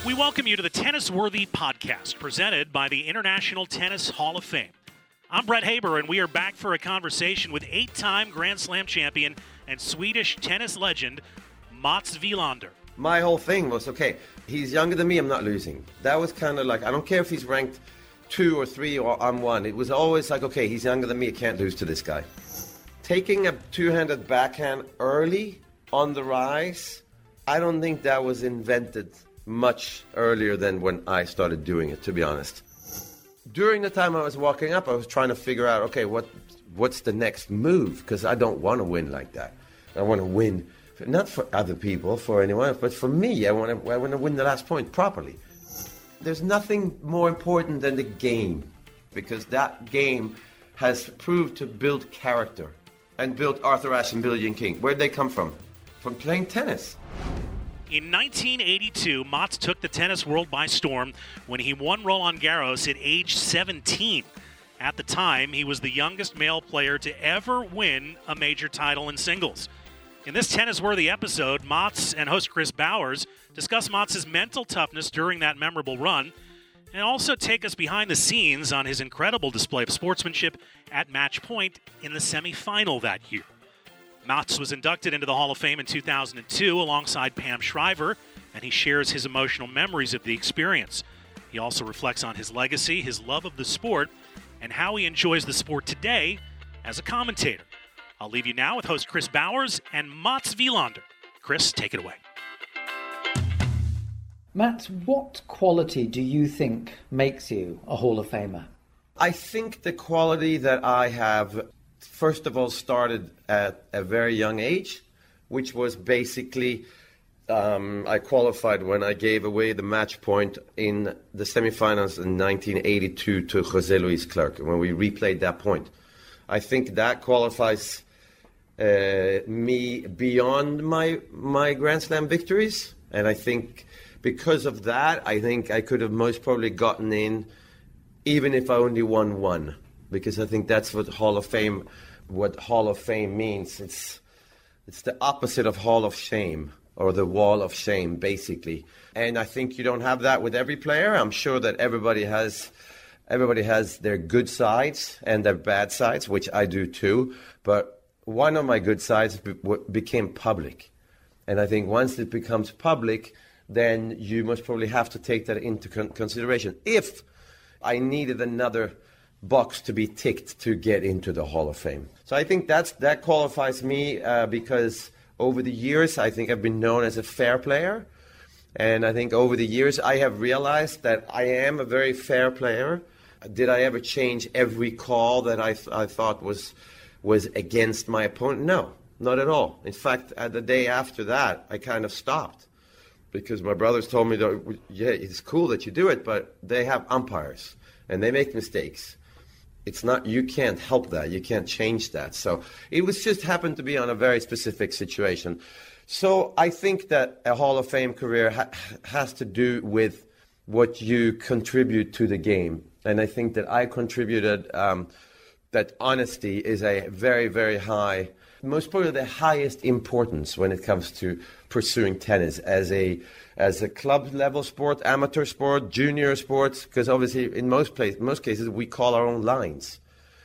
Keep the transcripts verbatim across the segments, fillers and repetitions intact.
We welcome you to the Tennis Worthy Podcast, presented by the International Tennis Hall of Fame. I'm Brett Haber, and we are back for a conversation with eight-time Grand Slam champion and Swedish tennis legend, Mats Wilander. My whole thing was, okay, he's younger than me, I'm not losing. That was kind of like, I don't care if he's ranked two or three or I'm one. It was always like, okay, he's younger than me, I can't lose to this guy. Taking a two-handed backhand early on the rise, I don't think that was invented much earlier than when I started doing it, to be honest. During the time I was walking up, I was trying to figure out, okay, what what's the next move? Because I don't want to win like that. I want to win, not for other people, for anyone, but for me. I want to I want to win the last point properly. There's nothing more important than the game, because that game has proved to build character and build Arthur Ashe and Billie Jean King. Where'd they come from? From playing tennis. In nineteen eighty-two, Mats took the tennis world by storm when he won Roland Garros at age seventeen. At the time, he was the youngest male player to ever win a major title in singles. In this tennis-worthy episode, Mats and host Chris Bowers discuss Mats' mental toughness during that memorable run and also take us behind the scenes on his incredible display of sportsmanship at match point in the semifinal that year. Mats was inducted into the Hall of Fame in two thousand two alongside Pam Shriver, and he shares his emotional memories of the experience. He also reflects on his legacy, his love of the sport, and how he enjoys the sport today as a commentator. I'll leave you now with host Chris Bowers and Mats Wilander. Chris, take it away. Mats, what quality do you think makes you a Hall of Famer? I think the quality that I have, first of all, started at a very young age, which was basically, um, I qualified when I gave away the match point in the semifinals in nineteen eighty-two to José Luis Clerc, when we replayed that point. I think that qualifies uh, me beyond my my Grand Slam victories, and I think because of that, I think I could have most probably gotten in even if I only won one, because I think that's what Hall of Fame what Hall of Fame means. It's it's the opposite of Hall of Shame, or the Wall of Shame, basically. And I think you don't have that with every player. I'm sure that everybody has everybody has their good sides and their bad sides, which I do too. But one of my good sides be- became public. And I think once it becomes public, then you most probably have to take that into con- consideration. If I needed another box to be ticked to get into the Hall of Fame. So I think that's that qualifies me uh, because over the years I think I've been known as a fair player, and I think over the years I have realized that I am a very fair player. Did I ever change every call that I th- I thought was was against my opponent? No, not at all. In fact, uh, the day after that I kind of stopped, because my brothers told me that, yeah, it's cool that you do it, but they have umpires and they make mistakes. It's not, you can't help that. You can't change that. So it was just happened to be on a very specific situation. So I think that a Hall of Fame career ha- has to do with what you contribute to the game. And I think that I contributed, um, that honesty is a very, very high, most probably the highest importance when it comes to pursuing tennis as a as a club level sport, amateur sport, junior sports, because obviously in most place, most cases we call our own lines.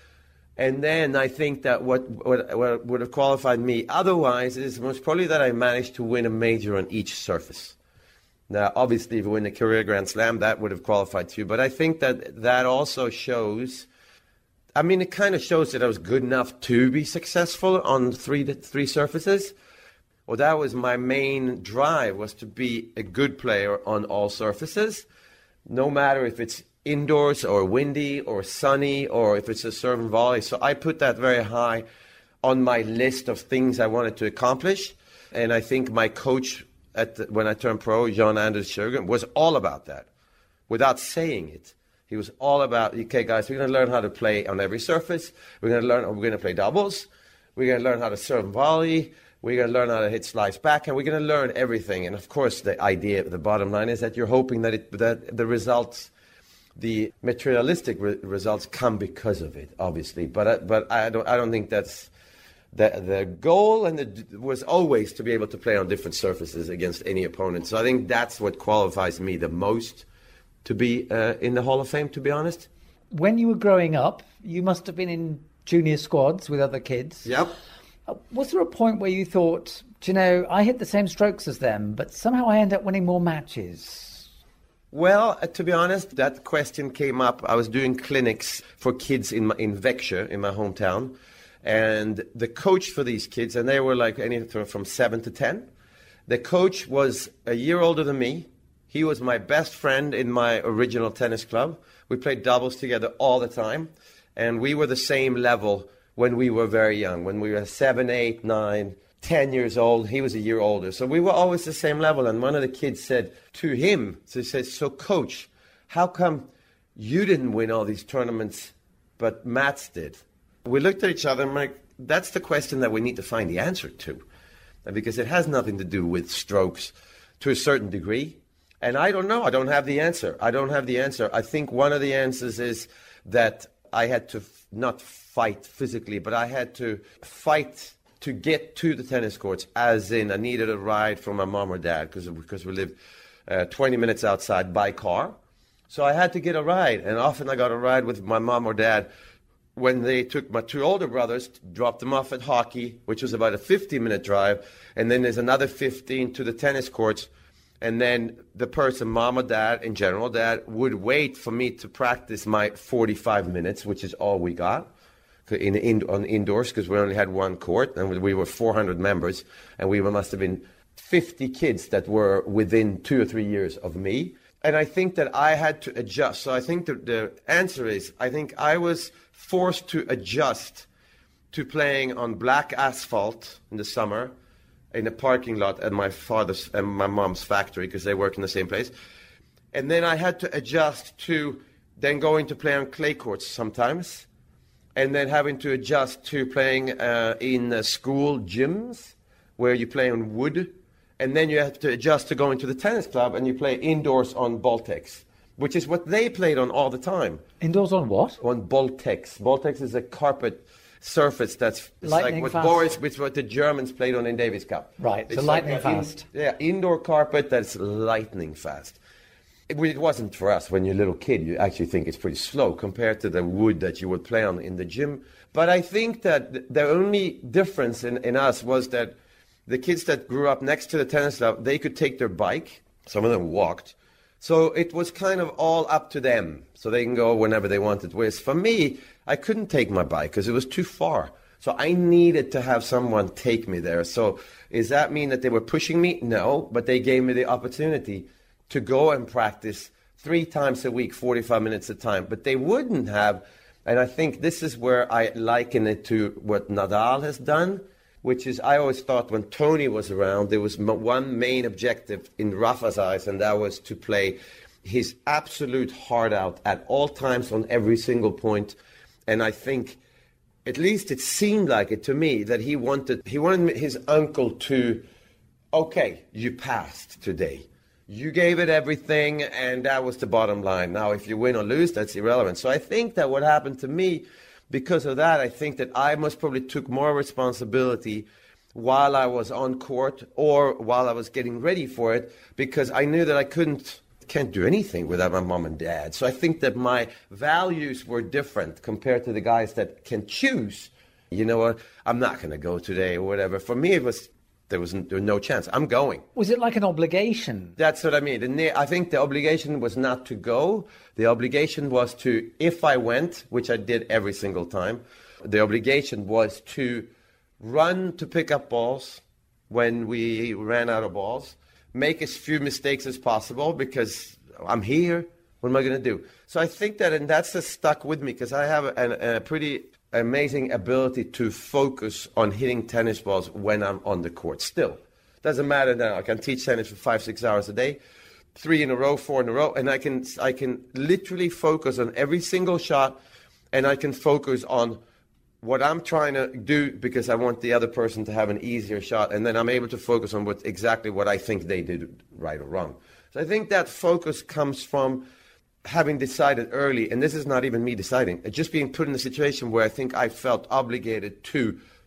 And then I think that what, what what would have qualified me otherwise is most probably that I managed to win a major on each surface. Now, obviously, if you win a career Grand Slam, that would have qualified too. But I think that that also shows, I mean, it kind of shows that I was good enough to be successful on three three surfaces. Well, that was my main drive, was to be a good player on all surfaces, no matter if it's indoors or windy or sunny or if it's a serve and volley. So I put that very high on my list of things I wanted to accomplish. And I think my coach at the, when I turned pro, Jan-Anders Sjögren, was all about that, without saying it. He was all about, okay, guys, we're going to learn how to play on every surface. We're going to learn, we're going to play doubles. We're going to learn how to serve and volley. We're going to learn how to hit slice back, and we're going to learn everything. And of course, the idea, the bottom line is that you're hoping that it, that the results, the materialistic re- results, come because of it, obviously. But I, but I don't I don't think that's the the goal and the, was always to be able to play on different surfaces against any opponent. So I think that's what qualifies me the most to be uh, in the Hall of Fame, to be honest. When you were growing up, you must have been in junior squads with other kids. Yep. Uh, was there a point where you thought, do you know, I hit the same strokes as them, but somehow I end up winning more matches? Well, uh, to be honest, that question came up. I was doing clinics for kids in my, in Växjö, in my hometown. And the coach for these kids, and they were like anything from seven to ten. The coach was a year older than me. He was my best friend in my original tennis club. We played doubles together all the time. And we were the same level when we were very young. When we were seven, eight, nine, ten years old, he was a year older. So we were always the same level. And one of the kids said to him, so he said, so coach, how come you didn't win all these tournaments, but Mats did? We looked at each other and like, that's the question that we need to find the answer to. Because it has nothing to do with strokes to a certain degree. And I don't know. I don't have the answer. I don't have the answer. I think one of the answers is that I had to f- not fight physically, but I had to fight to get to the tennis courts, as in I needed a ride from my mom or dad because because we lived uh, twenty minutes outside by car. So I had to get a ride. And often I got a ride with my mom or dad when they took my two older brothers, dropped them off at hockey, which was about a fifteen-minute drive, and then there's another fifteen to the tennis courts, and then the person, mom or dad, in general, dad, would wait for me to practice my forty-five minutes, which is all we got in, in on indoors, because we only had one court, and we were four hundred members, and we must have been fifty kids that were within two or three years of me. And I think that I had to adjust. So I think that the answer is, I think I was forced to adjust to playing on black asphalt in the summer in a parking lot at my father's and my mom's factory because they work in the same place. And then I had to adjust to then going to play on clay courts sometimes, and then having to adjust to playing uh, in uh, school gyms where you play on wood. And then you have to adjust to going to the tennis club and you play indoors on Baltex, which is what they played on all the time. Indoors on what? On Baltex. Baltex is a carpet surface that's lightning like what fast. Boris, which what the Germans played on in Davis Cup. Right, it's so like lightning fast. In, yeah, indoor carpet that's lightning fast. It, it wasn't for us when you're a little kid. You actually think it's pretty slow compared to the wood that you would play on in the gym. But I think that the only difference in, in us was that the kids that grew up next to the tennis club, they could take their bike. Some of them walked. So it was kind of all up to them. So they can go whenever they wanted. Whereas for me, I couldn't take my bike because it was too far. So I needed to have someone take me there. So does that mean that they were pushing me? No, but they gave me the opportunity to go and practice three times a week, forty-five minutes a time. But they wouldn't have. And I think this is where I liken it to what Nadal has done, which is I always thought when Tony was around, there was m- one main objective in Rafa's eyes, and that was to play his absolute heart out at all times on every single point. And I think, at least it seemed like it to me, that he wanted he wanted his uncle to, okay, you passed today. You gave it everything, and that was the bottom line. Now, if you win or lose, that's irrelevant. So I think that what happened to me, because of that, I think that I most probably took more responsibility while I was on court or while I was getting ready for it, because I knew that I couldn't, can't do anything without my mom and dad. So I think that my values were different compared to the guys that can choose. You know what? I'm not going to go today or whatever. For me, it was there was, there was no chance. I'm going. Was it like an obligation? That's what I mean. The, I think the obligation was not to go. The obligation was to, if I went, which I did every single time, the obligation was to run to pick up balls when we ran out of balls, make as few mistakes as possible because I'm here. What am I going to do? So I think that, and that's just stuck with me because I have a, a pretty amazing ability to focus on hitting tennis balls when I'm on the court. Still, doesn't matter now. I can teach tennis for five, six hours a day, three in a row, four in a row, and I can I can literally focus on every single shot, and I can focus on what I'm trying to do because I want the other person to have an easier shot, and then I'm able to focus on what exactly what I think they did right or wrong. So I think that focus comes from having decided early, and this is not even me deciding, it's just being put in a situation where I think I felt obligated to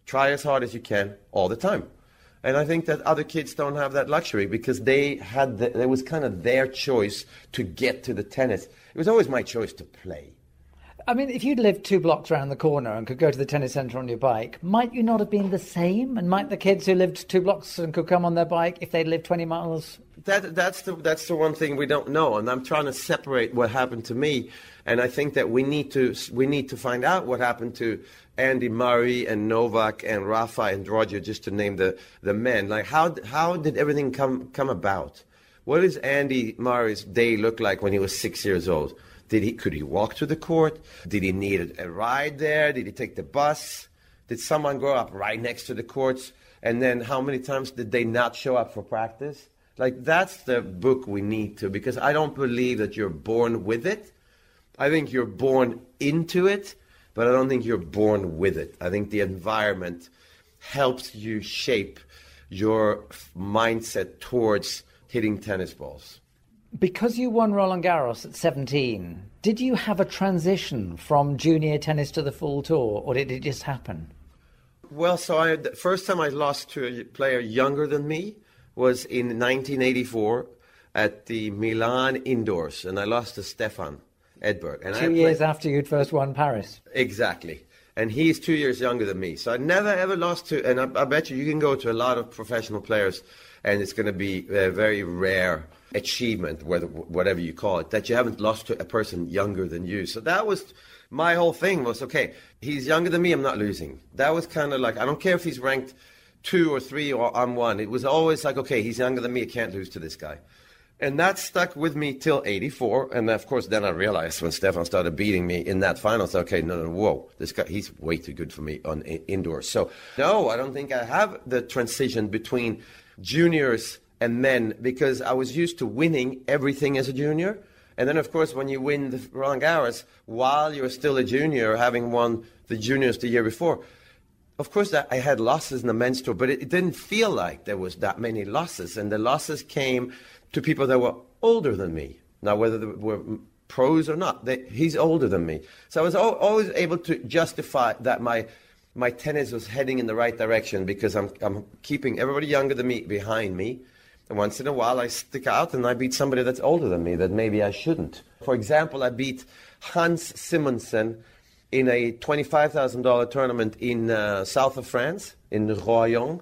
Try as hard as you can all the time. And I think that other kids don't have that luxury because they had the, it was kind of their choice to get to the tennis. It was always my choice to play. I mean, if you'd lived two blocks around the corner and could go to the tennis centre on your bike, might you not have been the same? And might the kids who lived two blocks and could come on their bike if they'd lived twenty miles? That, that's the that's the one thing we don't know, and I'm trying to separate what happened to me. And I think that we need to we need to find out what happened to Andy Murray and Novak and Rafa and Roger, just to name the, the men. Like how how did everything come come about? What does Andy Murray's day look like when he was six years old? Did he could he walk to the court? Did he need a ride there? Did he take the bus? Did someone grow up right next to the courts? And then how many times did they not show up for practice? Like that's the book we need to, because I don't believe that you're born with it. I think you're born into it, but I don't think you're born with it. I think the environment helps you shape your mindset towards hitting tennis balls. Because you won Roland Garros at seventeen, did you have a transition from junior tennis to the full tour, or did it just happen? Well, so I, the first time I lost to a player younger than me was in nineteen eighty-four at the Milan Indoors, and I lost to Stefan Edberg. And two years after you'd first won Paris. Exactly. And he's two years younger than me. So I never ever lost to, and I, I bet you you can go to a lot of professional players, and it's going to be a very rare achievement, whether, whatever you call it, that you haven't lost to a person younger than you. So that was my whole thing was, okay, he's younger than me, I'm not losing. That was kind of like, I don't care if he's ranked two or three or I'm one. It was always like, okay, he's younger than me, I can't lose to this guy. And that stuck with me till eighty-four. And of course, then I realized when Stefan started beating me in that final, I said, okay, no, no, whoa, this guy, he's way too good for me on in- indoors. So no, I don't think I have the transition between juniors and men, because I was used to winning everything as a junior. And then, of course, when you win the Roland Garros while you're still a junior, having won the juniors the year before, of course, that I had losses in the men's tour, but it, it didn't feel like there was that many losses. And the losses came to people that were older than me. Now, whether they were pros or not, they, he's older than me. So I was al- always able to justify that my my tennis was heading in the right direction, because I'm I'm keeping everybody younger than me behind me. And once in a while, I stick out and I beat somebody that's older than me that maybe I shouldn't. For example, I beat Hans Simonsen in a twenty-five thousand dollars tournament in uh, south of France, in Royan.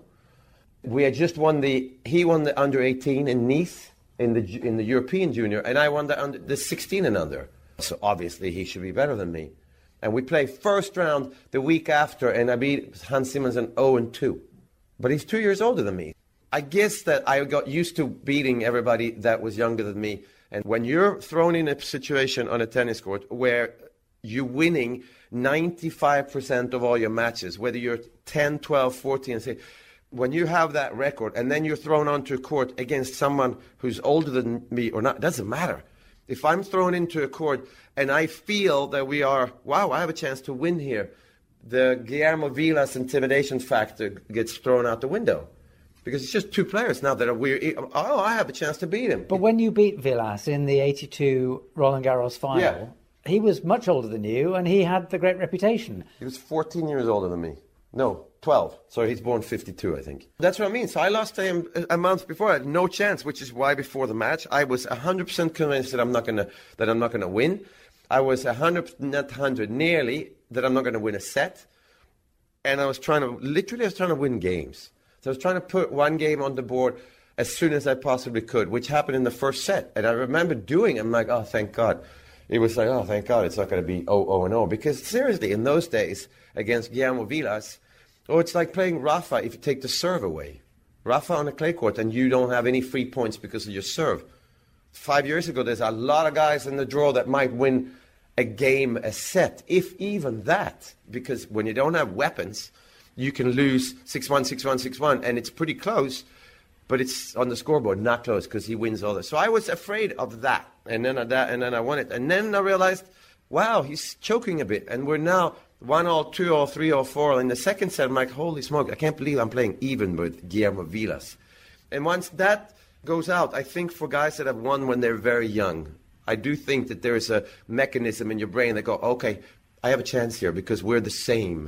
We had just won the, he won the under eighteen in Nice in the in the European Junior, and I won the, under, the sixteen and under. So obviously he should be better than me. And we play first round the week after, and I beat Hans Simonsen oh and two. But he's two years older than me. I guess that I got used to beating everybody that was younger than me. And when you're thrown in a situation on a tennis court where you're winning ninety-five percent of all your matches, whether you're ten, twelve, fourteen, and say, when you have that record and then you're thrown onto a court against someone who's older than me or not, it doesn't matter. If I'm thrown into a court and I feel that we are, wow, I have a chance to win here, the Guillermo Vilas intimidation factor gets thrown out the window. Because it's just two players now that are weird. Oh, I have a chance to beat him. But when you beat Vilas in the eighty-two Roland Garros final, yeah. He was much older than you, and he had the great reputation. He was fourteen years older than me. No, twelve. So he's born fifty-two, I think. That's what I mean. So I lost to him a month before. I had no chance, which is why before the match I was one hundred percent convinced that I'm not gonna that I'm not gonna win. I was one hundred, not one hundred, nearly that I'm not gonna win a set. And I was trying to literally I was trying to win games. So I was trying to put one game on the board as soon as I possibly could, which happened in the first set. And I remember doing it. I'm like, oh, thank God. It was like, oh, thank God, it's not going to be oh, oh, and oh. Because seriously, in those days, against Guillermo Vilas, oh, it's like playing Rafa if you take the serve away. Rafa on a clay court and you don't have any free points because of your serve. Five years ago, there's a lot of guys in the draw that might win a game, a set, if even that. Because when you don't have weapons, you can lose six one, six one, six one, and it's pretty close, but it's on the scoreboard, not close, because he wins all that. So I was afraid of that, and then I, that, and then I won it. And then I realized, wow, he's choking a bit, and we're now one all, two all, three all, four all. In the second set, I'm like, holy smoke, I can't believe I'm playing even with Guillermo Vilas. And once that goes out, I think for guys that have won when they're very young, I do think that there is a mechanism in your brain that go, okay, I have a chance here because we're the same.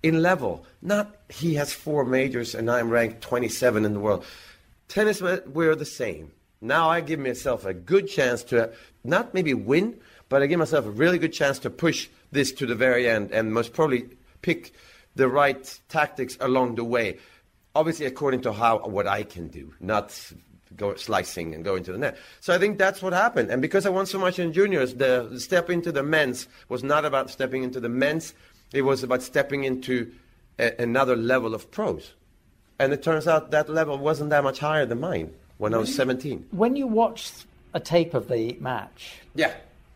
in level. Not he has four majors and I'm ranked twenty-seven in the world. Tennis, we're the same. Now I give myself a good chance to not maybe win, but I give myself a really good chance to push this to the very end and most probably pick the right tactics along the way. Obviously, according to how what I can do, not go slicing and go into the net. So I think that's what happened. And because I won so much in juniors, the, the step into the men's was not about stepping into the men's. It was about stepping into a, another level of pros. And it turns out that level wasn't that much higher than mine when I was seventeen. When you watched a tape of the match, yeah,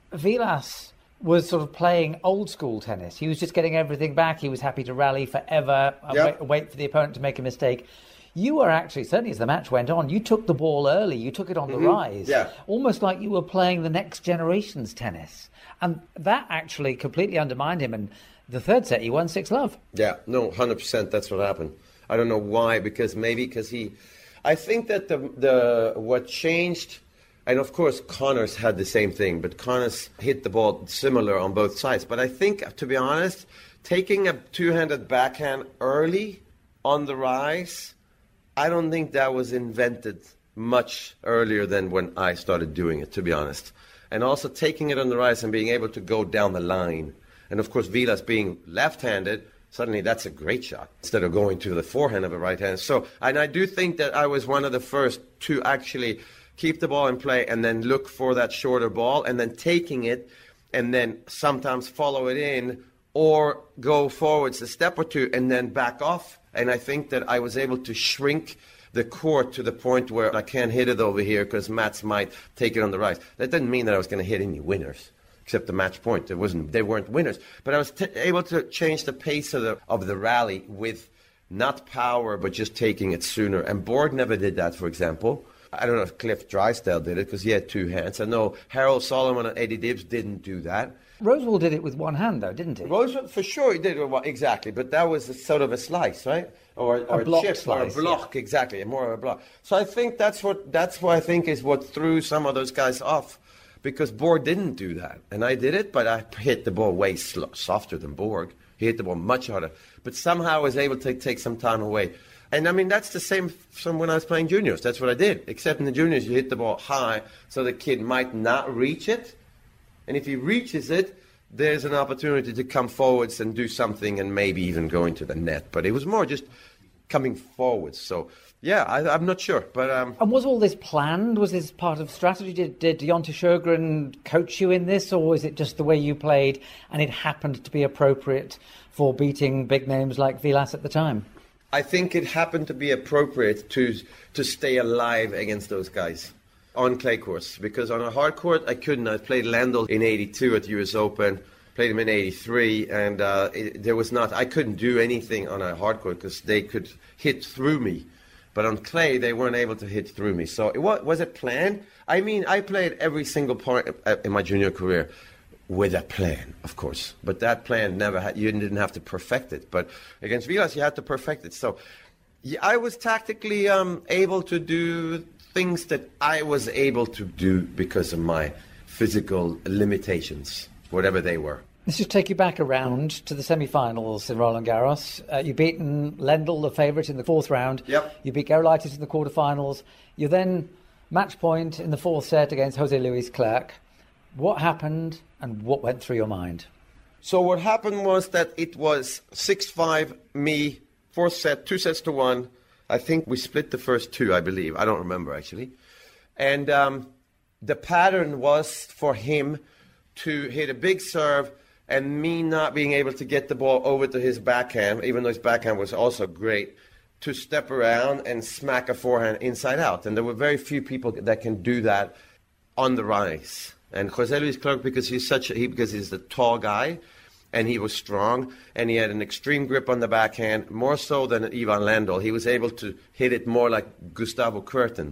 Vilas was sort of playing old school tennis. He was just getting everything back. He was happy to rally forever, yep. wait, wait for the opponent to make a mistake. You were actually, certainly as the match went on, you took the ball early. You took it on mm-hmm. the rise. Yeah. Almost like you were playing the next generation's tennis. And that actually completely undermined him. And the third set, he won six love. Yeah, no, one hundred percent that's what happened. I don't know why, because maybe because he... I think that the the what changed... And of course, Connors had the same thing, but Connors hit the ball similar on both sides. But I think, to be honest, taking a two-handed backhand early on the rise, I don't think that was invented much earlier than when I started doing it, to be honest. And also taking it on the rise and being able to go down the line. And of course, Vilas being left-handed, suddenly that's a great shot instead of going to the forehand of a right hand. So, and I do think that I was one of the first to actually keep the ball in play and then look for that shorter ball and then taking it and then sometimes follow it in or go forwards a step or two and then back off. And I think that I was able to shrink the court to the point where I can't hit it over here because Mats might take it on the rise. That didn't mean that I was going to hit any winners, except the match point. It wasn't, they weren't winners. But I was t- able to change the pace of the, of the rally with not power, but just taking it sooner. And Borg never did that, for example. I don't know if Cliff Drysdale did it because he had two hands. I know Harold Solomon and Eddie Dibbs didn't do that. Rosewall did it with one hand, though, didn't he? Rosewall, for sure, he did it with one, exactly. But that was a, sort of a slice, right? Or, or a, block a chip, slice, or a block, yeah. Exactly, more of a block. So I think that's what that's what I think is what threw some of those guys off, because Borg didn't do that, and I did it, but I hit the ball way sl- softer than Borg. He hit the ball much harder, but somehow I was able to take some time away. And I mean, that's the same from when I was playing juniors. That's what I did. Except in the juniors, you hit the ball high, so the kid might not reach it. And if he reaches it, there's an opportunity to come forwards and do something and maybe even go into the net. But it was more just coming forwards. So, yeah, I, I'm not sure. But um, And was all this planned? Was this part of strategy? Did, did Jonte Sjögren coach you in this? Or was it just the way you played and it happened to be appropriate for beating big names like Vilas at the time? I think it happened to be appropriate to to stay alive against those guys on clay courts, because on a hard court I couldn't. I played Landel in eighty-two at the U S Open, played him in eighty-three, and uh, it, there was not. I couldn't do anything on a hard court because they could hit through me, but on clay they weren't able to hit through me. So it was, was it planned? I mean, I played every single part in my junior career with a plan, of course. But that plan never had, you didn't have to perfect it. But against Vilas, you had to perfect it. So yeah, I was tactically um, able to do things that I was able to do because of my physical limitations, whatever they were. Let's just take you back around to the semi-finals in Roland Garros. Uh, you've beaten Lendl, the favourite, in the fourth round. Yep. You beat Gerolaitis in the quarterfinals. You then match point in the fourth set against Jose Luis Clerc. What happened and what went through your mind? So what happened was that it was six five, me, fourth set, two sets to one. I think we split the first two, I believe. I don't remember, actually. And um, the pattern was for him to hit a big serve and me not being able to get the ball over to his backhand, even though his backhand was also great, to step around and smack a forehand inside out. And there were very few people that can do that on the rise. And Jose Luis Clerc, because he's such a, he because he's the tall guy, and he was strong, and he had an extreme grip on the backhand, more so than Ivan Lendl. He was able to hit it more like Gustavo Kuerten.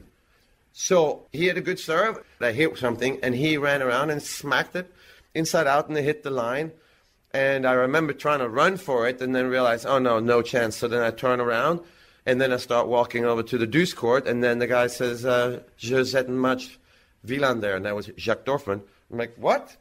So he had a good serve. I hit something, and he ran around and smacked it inside out, and it hit the line. And I remember trying to run for it, and then realized, oh no, no chance. So then I turn around, and then I start walking over to the deuce court, and then the guy says, uh, "Je zet een match Wieland there," and that was Jacques Dorfman. I'm like, what?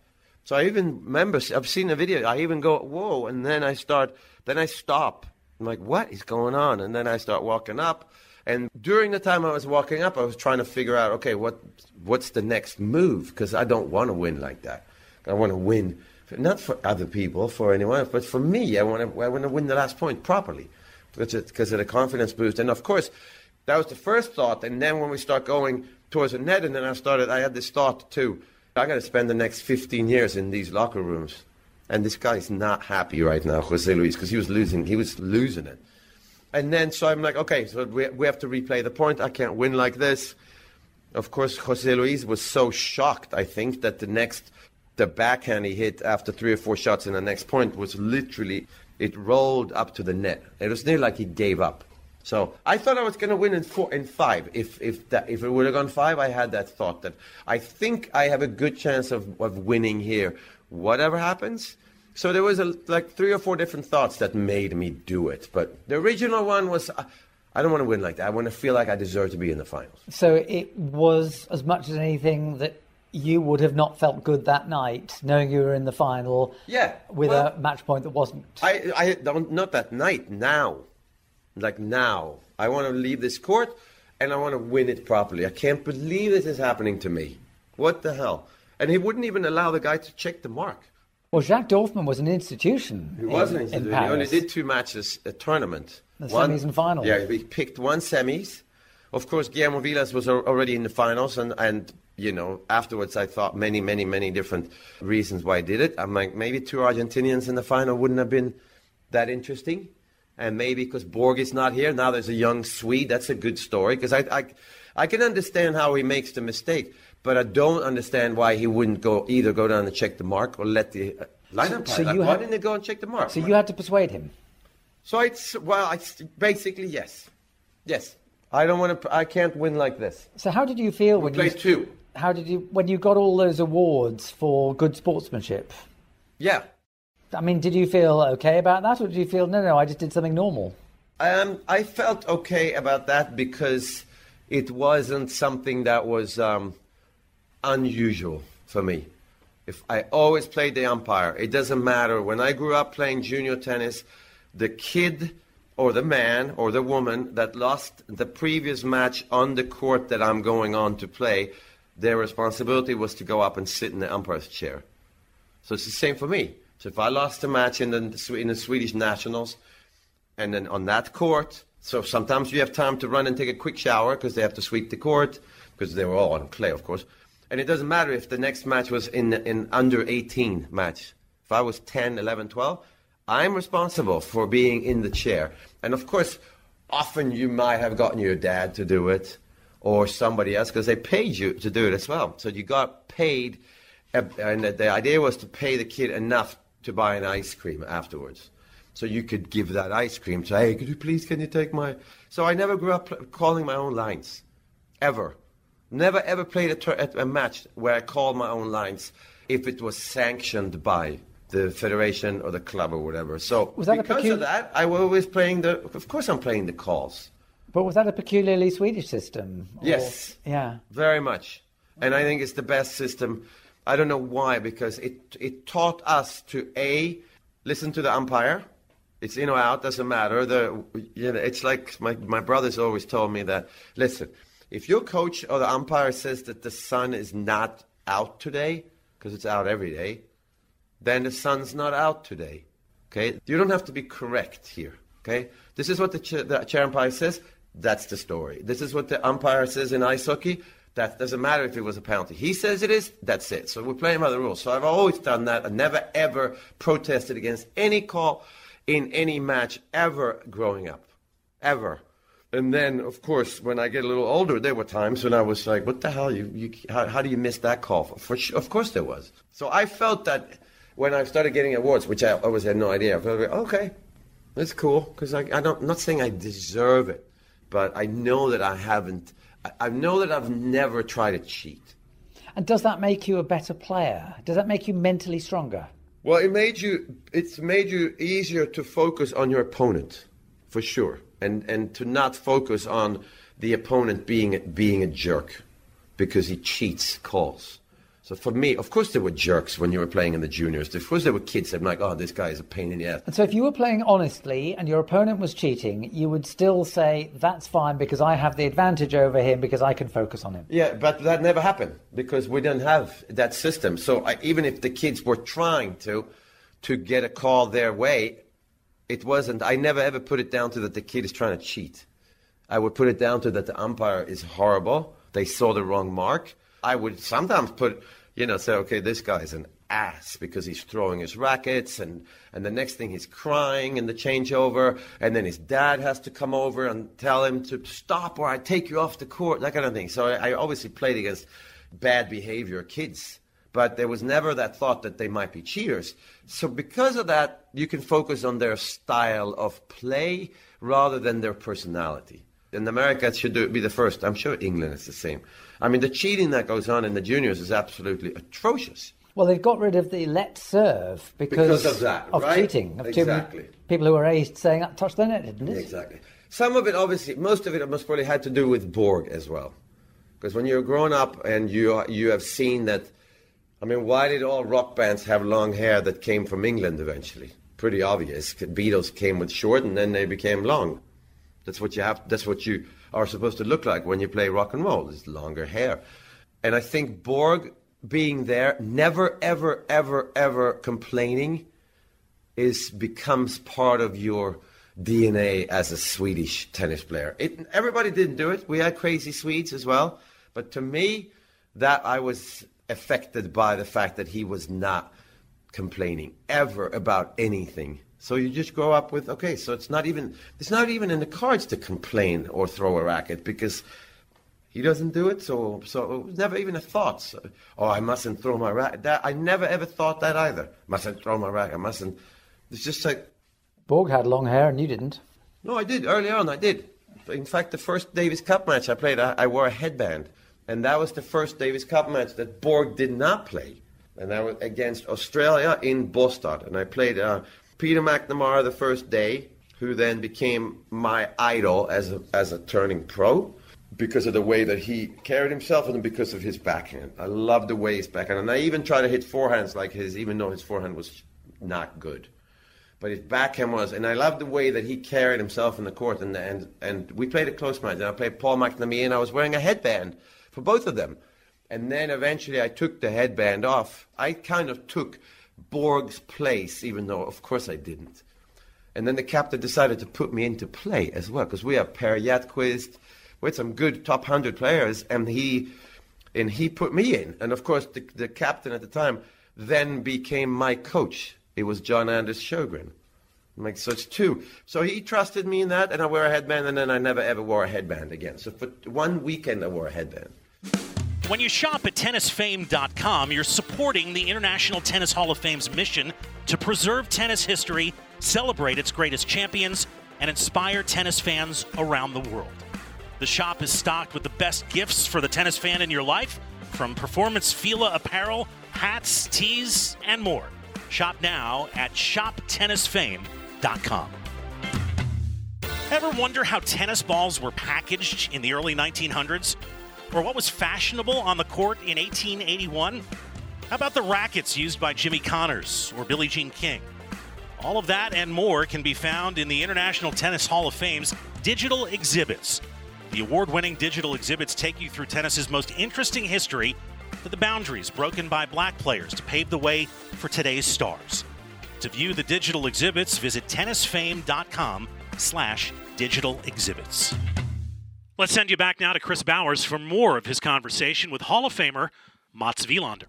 So I even remember, I've seen the video, I even go, whoa, and then I start, then I stop. I'm like, what is going on? And then I start walking up. And during the time I was walking up, I was trying to figure out, okay, what what's the next move? Because I don't want to win like that. I want to win, not for other people, for anyone else, but for me. I want to I want to win the last point properly because of the confidence boost. And, of course, that was the first thought. And then when we start going towards the net, and then I started, I had this thought, too. I got to spend the next fifteen years in these locker rooms. And this guy's not happy right now, Jose Luis, because he was losing. He was losing it. And then, so I'm like, okay, so we, we have to replay the point. I can't win like this. Of course, Jose Luis was so shocked, I think, that the next, the backhand he hit after three or four shots in the next point was literally, it rolled up to the net. It was nearly like he gave up. So I thought I was going to win in four, in five. If if that, if it would have gone five, I had that thought that I think I have a good chance of, of winning here, whatever happens. So there was a, like three or four different thoughts that made me do it. But the original one was, uh, I don't want to win like that. I want to feel like I deserve to be in the finals. So it was, as much as anything, that you would have not felt good that night, knowing you were in the final. Yeah, with well, a match point that wasn't. I, I don't, not that night. Now, like now, I want to leave this court, and I want to win it properly. I can't believe this is happening to me. What the hell? And he wouldn't even allow the guy to check the mark. Well, Jacques Dorfman was an institution. He was in, an institution. in Paris. He only did two matches, a tournament. The one, semis and finals. Yeah, we picked one semis. Of course, Guillermo Vilas was already in the finals, and, and you know, afterwards I thought many, many, many different reasons why I did it. I'm like, maybe two Argentinians in the final wouldn't have been that interesting. And maybe because Borg is not here, now there's a young Swede. That's a good story, because I, I, I can understand how he makes the mistake, but I don't understand why he wouldn't go either go down and check the mark or let the uh, lineup. So, so like, you why had, didn't they go and check the mark? So you had to persuade him. So it's well, I basically yes, yes. I don't want to. I can't win like this. So how did you feel we when played you two? How did you when you got all those awards for good sportsmanship? Yeah. I mean, did you feel okay about that, or did you feel no, no, I just did something normal? Um, I felt okay about that because it wasn't something that was um, unusual for me. If I always played the umpire, it doesn't matter. When I grew up playing junior tennis, the kid or the man or the woman that lost the previous match on the court that I'm going on to play, their responsibility was to go up and sit in the umpire's chair. So it's the same for me. So if I lost a match in the, in the Swedish Nationals, and then on that court, so sometimes you have time to run and take a quick shower because they have to sweep the court, because they were all on clay, of course. And it doesn't matter if the next match was in in under eighteen match. If I was ten, eleven, twelve, I'm responsible for being in the chair. And of course, often you might have gotten your dad to do it or somebody else because they paid you to do it as well. So you got paid, and the idea was to pay the kid enough to buy an ice cream afterwards. So you could give that ice cream. Say, hey, could you please, can you take my... So I never grew up calling my own lines, ever. Never ever played a, ter- a match where I called my own lines if it was sanctioned by the federation or the club or whatever. So was that because pecu- of that, I was always playing the... Of course I'm playing the calls. But was that a peculiarly Swedish system? Or, yes. Yeah. Very much. And I think it's the best system. I don't know why, because it it taught us to, A, listen to the umpire. It's in or out, doesn't matter. The you know, it's like my, my brothers always told me that, listen, if your coach or the umpire says that the sun is not out today, because it's out every day, then the sun's not out today. Okay? You don't have to be correct here. Okay? This is what the, ch- the chair umpire says. That's the story. This is what the umpire says in ice hockey. That doesn't matter if it was a penalty. He says it is, that's it. So we're playing by the rules. So I've always done that. I never, ever protested against any call in any match ever growing up. Ever. And then, of course, when I get a little older, there were times when I was like, what the hell? You, you, how, how do you miss that call? For, for sure, of course there was. So I felt that when I started getting awards, which I always had no idea, I felt like, okay, that's cool. Because I, I don't, I'm not saying I deserve it, but I know that I haven't. I know that I've never tried to cheat. And does that make you a better player? Does that make you mentally stronger? Well, it made you. It's made you easier to focus on your opponent, for sure, and and to not focus on the opponent being being a jerk because he cheats calls. So for me, of course there were jerks when you were playing in the juniors. Of course there were kids that were like, oh, this guy is a pain in the ass. And so if you were playing honestly and your opponent was cheating, you would still say, that's fine because I have the advantage over him because I can focus on him. Yeah, but that never happened because we didn't have that system. So I, even if the kids were trying to, to get a call their way, it wasn't, I never ever put it down to that the kid is trying to cheat. I would put it down to that the umpire is horrible. They saw the wrong mark. I would sometimes put, you know, say, okay, this guy's an ass because he's throwing his rackets, and, and the next thing he's crying in the changeover, and then his dad has to come over and tell him to stop or I take you off the court, that kind of thing. So I, I obviously played against bad behavior kids, but there was never that thought that they might be cheaters. So because of that, you can focus on their style of play rather than their personality. In America, it should do, be the first. I'm sure England is the same. I mean, the cheating that goes on in the juniors is absolutely atrocious. Well, they've got rid of the let serve because, because of that, of right? cheating. Of exactly. People who were aged saying, that touched the net, didn't it? Exactly. Some of it, obviously, most of it most probably had to do with Borg as well. Because when you're grown up and you you have seen that, I mean, why did all rock bands have long hair that came from England eventually? Pretty obvious. Beatles came with short and then they became long. That's what you have. That's what you are supposed to look like when you play rock and roll. Is longer hair, and I think Borg being there, never, ever, ever, ever complaining, is becomes part of your D N A as a Swedish tennis player. It, everybody didn't do it. We had crazy Swedes as well, but to me, that I was affected by the fact that he was not complaining ever about anything. So you just grow up with, okay, so it's not even it's not even in the cards to complain or throw a racket because he doesn't do it. So so it was never even a thought. So, oh, I mustn't throw my racket. That, I never ever thought that either. Mustn't throw my racket. I mustn't. It's just like... Borg had long hair and you didn't. No, I did. Early on, I did. In fact, the first Davis Cup match I played, I, I wore a headband. And that was the first Davis Cup match that Borg did not play. And that was against Australia in Båstad. And I played... Uh, Peter McNamara the first day, who then became my idol as a, as a turning pro because of the way that he carried himself and because of his backhand. I love the way his backhand, and I even tried to hit forehands like his, even though his forehand was not good. But his backhand was, and I loved the way that he carried himself in the court. And and, and we played a close match, and I played Paul McNamee, and I was wearing a headband for both of them. And then eventually I took the headband off. I kind of took Borg's place, even though, of course, I didn't. And then the captain decided to put me into play as well, because we have Per Hjertquist, we had some good top one hundred players, and he and he put me in. And, of course, the, the captain at the time then became my coach. It was John Anders Sjögren. Like, so it's two. So he trusted me in that, and I wore a headband, and then I never, ever wore a headband again. So for one weekend, I wore a headband. When you shop at tennis fame dot com, you're supporting the International Tennis Hall of Fame's mission to preserve tennis history, celebrate its greatest champions, and inspire tennis fans around the world. The shop is stocked with the best gifts for the tennis fan in your life, from performance Fila apparel, hats, tees, and more. Shop now at shop tennis fame dot com. Ever wonder how tennis balls were packaged in the early nineteen hundreds? Or what was fashionable on the court in eighteen eighty-one? How about the rackets used by Jimmy Connors or Billie Jean King? All of that and more can be found in the International Tennis Hall of Fame's digital exhibits. The award-winning digital exhibits take you through tennis's most interesting history, to the boundaries broken by black players to pave the way for today's stars. To view the digital exhibits, visit tennis fame dot com slash digital exhibits. Let's send you back now to Chris Bowers for more of his conversation with Hall of Famer Mats Wilander.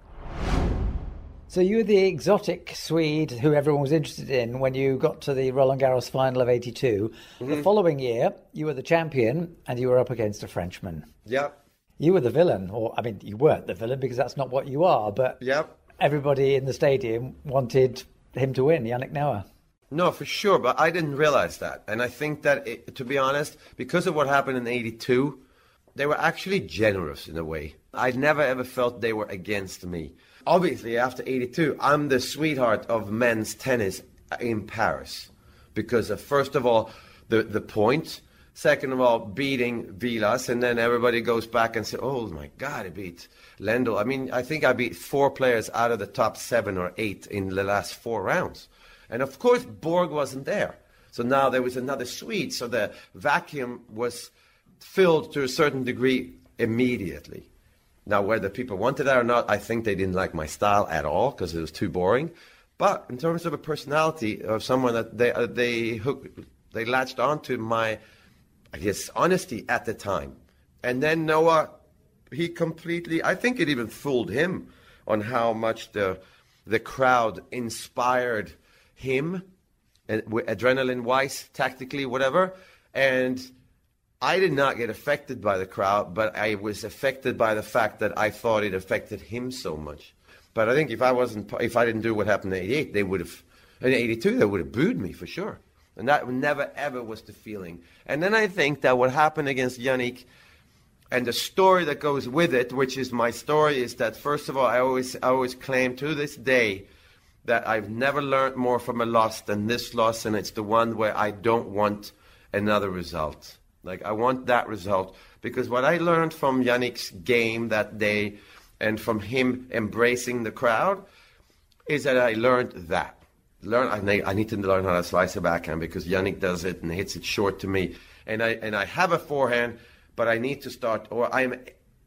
So you were the exotic Swede who everyone was interested in when you got to the Roland Garros final of eighty-two. Mm-hmm. The following year, you were the champion and you were up against a Frenchman. Yep. You were the villain, or I mean, you weren't the villain because that's not what you are, but yep. Everybody in the stadium wanted him to win, Yannick Noah. No, for sure, but I didn't realize that. And I think that, it, to be honest, because of what happened in eighty-two, they were actually generous in a way. I never ever felt they were against me. Obviously, after eighty-two, I'm the sweetheart of men's tennis in Paris. Because, of, first of all, the, the point, Second of all, beating Vilas, and then everybody goes back and says, oh my God, I beat Lendl. I mean, I think I beat four players out of the top seven or eight in the last four rounds. And of course, Borg wasn't there. So now there was another Swede, so the vacuum was filled to a certain degree immediately. Now, whether people wanted that or not, I think they didn't like my style at all because it was too boring. But in terms of a personality of someone that they uh, they hooked, they latched onto my, I guess, honesty at the time. And then Noah, he completely, I think it even fooled him on how much the the crowd inspired him, adrenaline-wise, tactically, whatever. And I did not get affected by the crowd, but I was affected by the fact that I thought it affected him so much. But I think if I wasn't, if I didn't do what happened in eighty-eight, they would have, in eighty-two, they would have booed me for sure. And that never, ever was the feeling. And then I think that what happened against Jannik and the story that goes with it, which is my story, is that, first of all, I always, I always claim to this day that I've never learned more from a loss than this loss, and it's the one where I don't want another result. Like, I want that result, because what I learned from Jannik's game that day and from him embracing the crowd is that I learned that. Learn, I need, I need to learn how to slice a backhand because Jannik does it and hits it short to me. And I and I have a forehand, but I need to start, or I'm,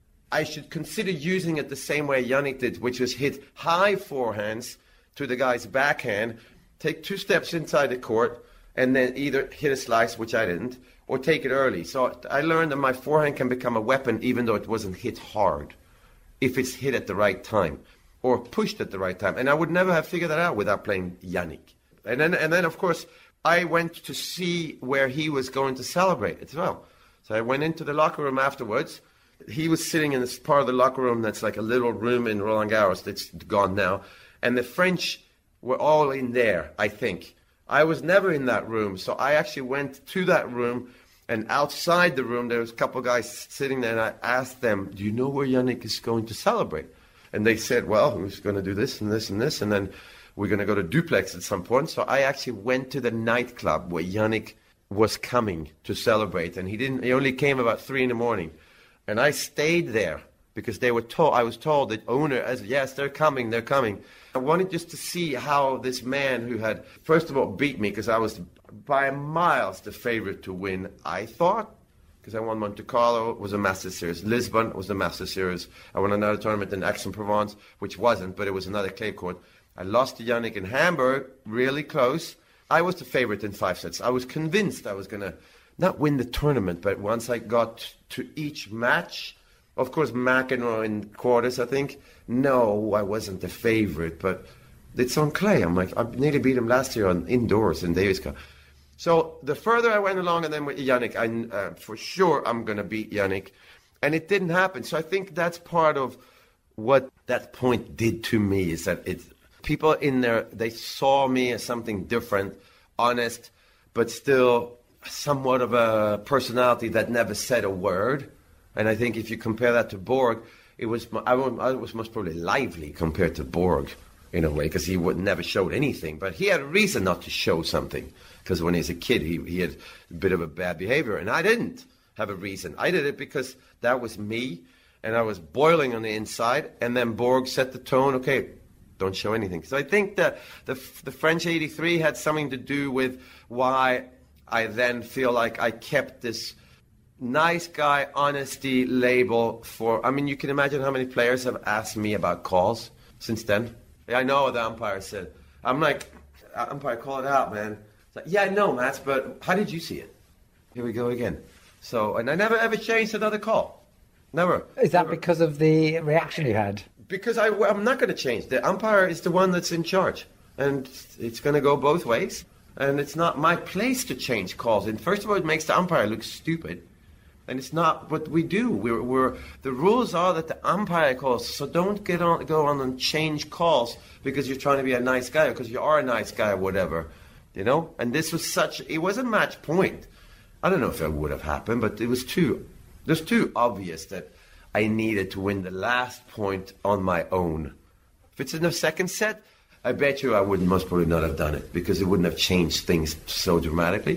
I should consider using it the same way Jannik did, which was hit high forehands to the guy's backhand, take two steps inside the court, and then either hit a slice, which I didn't, or take it early. So I learned that my forehand can become a weapon even though it wasn't hit hard, if it's hit at the right time or pushed at the right time. And I would never have figured that out without playing Jannik. And then, and then of course, I went to see where he was going to celebrate as well. So I went into the locker room afterwards. He was sitting in this part of the locker room that's like a little room in Roland Garros that's gone now. And the French were all in there, I think. I was never in that room, so I actually went to that room, and outside the room there was a couple of guys sitting there, and I asked them, do you know where Jannik is going to celebrate? And they said, well, he's going to do this and this and this, and then we're going to go to Duplex at some point. So I actually went to the nightclub where Jannik was coming to celebrate, and he didn't. He only came about three in the morning, and I stayed there because they were told. I was told that owner, as yes, they're coming, they're coming. I wanted just to see how this man who had, first of all, beat me, because I was by miles the favorite to win, I thought, because I won Monte Carlo, was a Masters Series. Lisbon was a Masters Series. I won another tournament in Aix-en-Provence, which wasn't, but it was another clay court. I lost to Jannik in Hamburg, really close. I was the favorite in five sets. I was convinced I was going to not win the tournament, but once I got to each match, of course, McEnroe in quarters, I think. No, I wasn't the favorite, but it's on clay. I'm like, I nearly beat him last year on indoors in Davis Cup. So the further I went along, and then with Jannik, I, uh, for sure I'm going to beat Jannik. And it didn't happen. So I think that's part of what that point did to me, is that it, people in there, they saw me as something different, honest, but still somewhat of a personality that never said a word. And I think if you compare that to Borg, it was I was most probably lively compared to Borg in a way, because he would never showed anything. But he had a reason not to show something, because when he was a kid, he, he had a bit of a bad behavior. And I didn't have a reason. I did it because that was me, and I was boiling on the inside. And then Borg set the tone, okay, don't show anything. So I think that the, the French eighty-three had something to do with why I then feel like I kept this nice guy honesty label for, I mean, you can imagine how many players have asked me about calls since then. Yeah, I know what the umpire said. I'm like, umpire, call it out, man. It's like, yeah, I know, Mats, but how did you see it? Here we go again. So, and I never ever changed another call. Never. Is that never. Because of the reaction you had? Because I, I'm not going to change. The umpire is the one that's in charge, and it's going to go both ways. And it's not my place to change calls. And first of all, it makes the umpire look stupid. And it's not what we do. We're, we're the rules are that the umpire calls. So don't get on, go on and change calls because you're trying to be a nice guy, or because you are a nice guy, or whatever, you know. And this was such. It was a match point. I don't know if it would have happened, but it was too. It was too obvious that I needed to win the last point on my own. If it's in the second set, I bet you I would most probably not have done it, because it wouldn't have changed things so dramatically.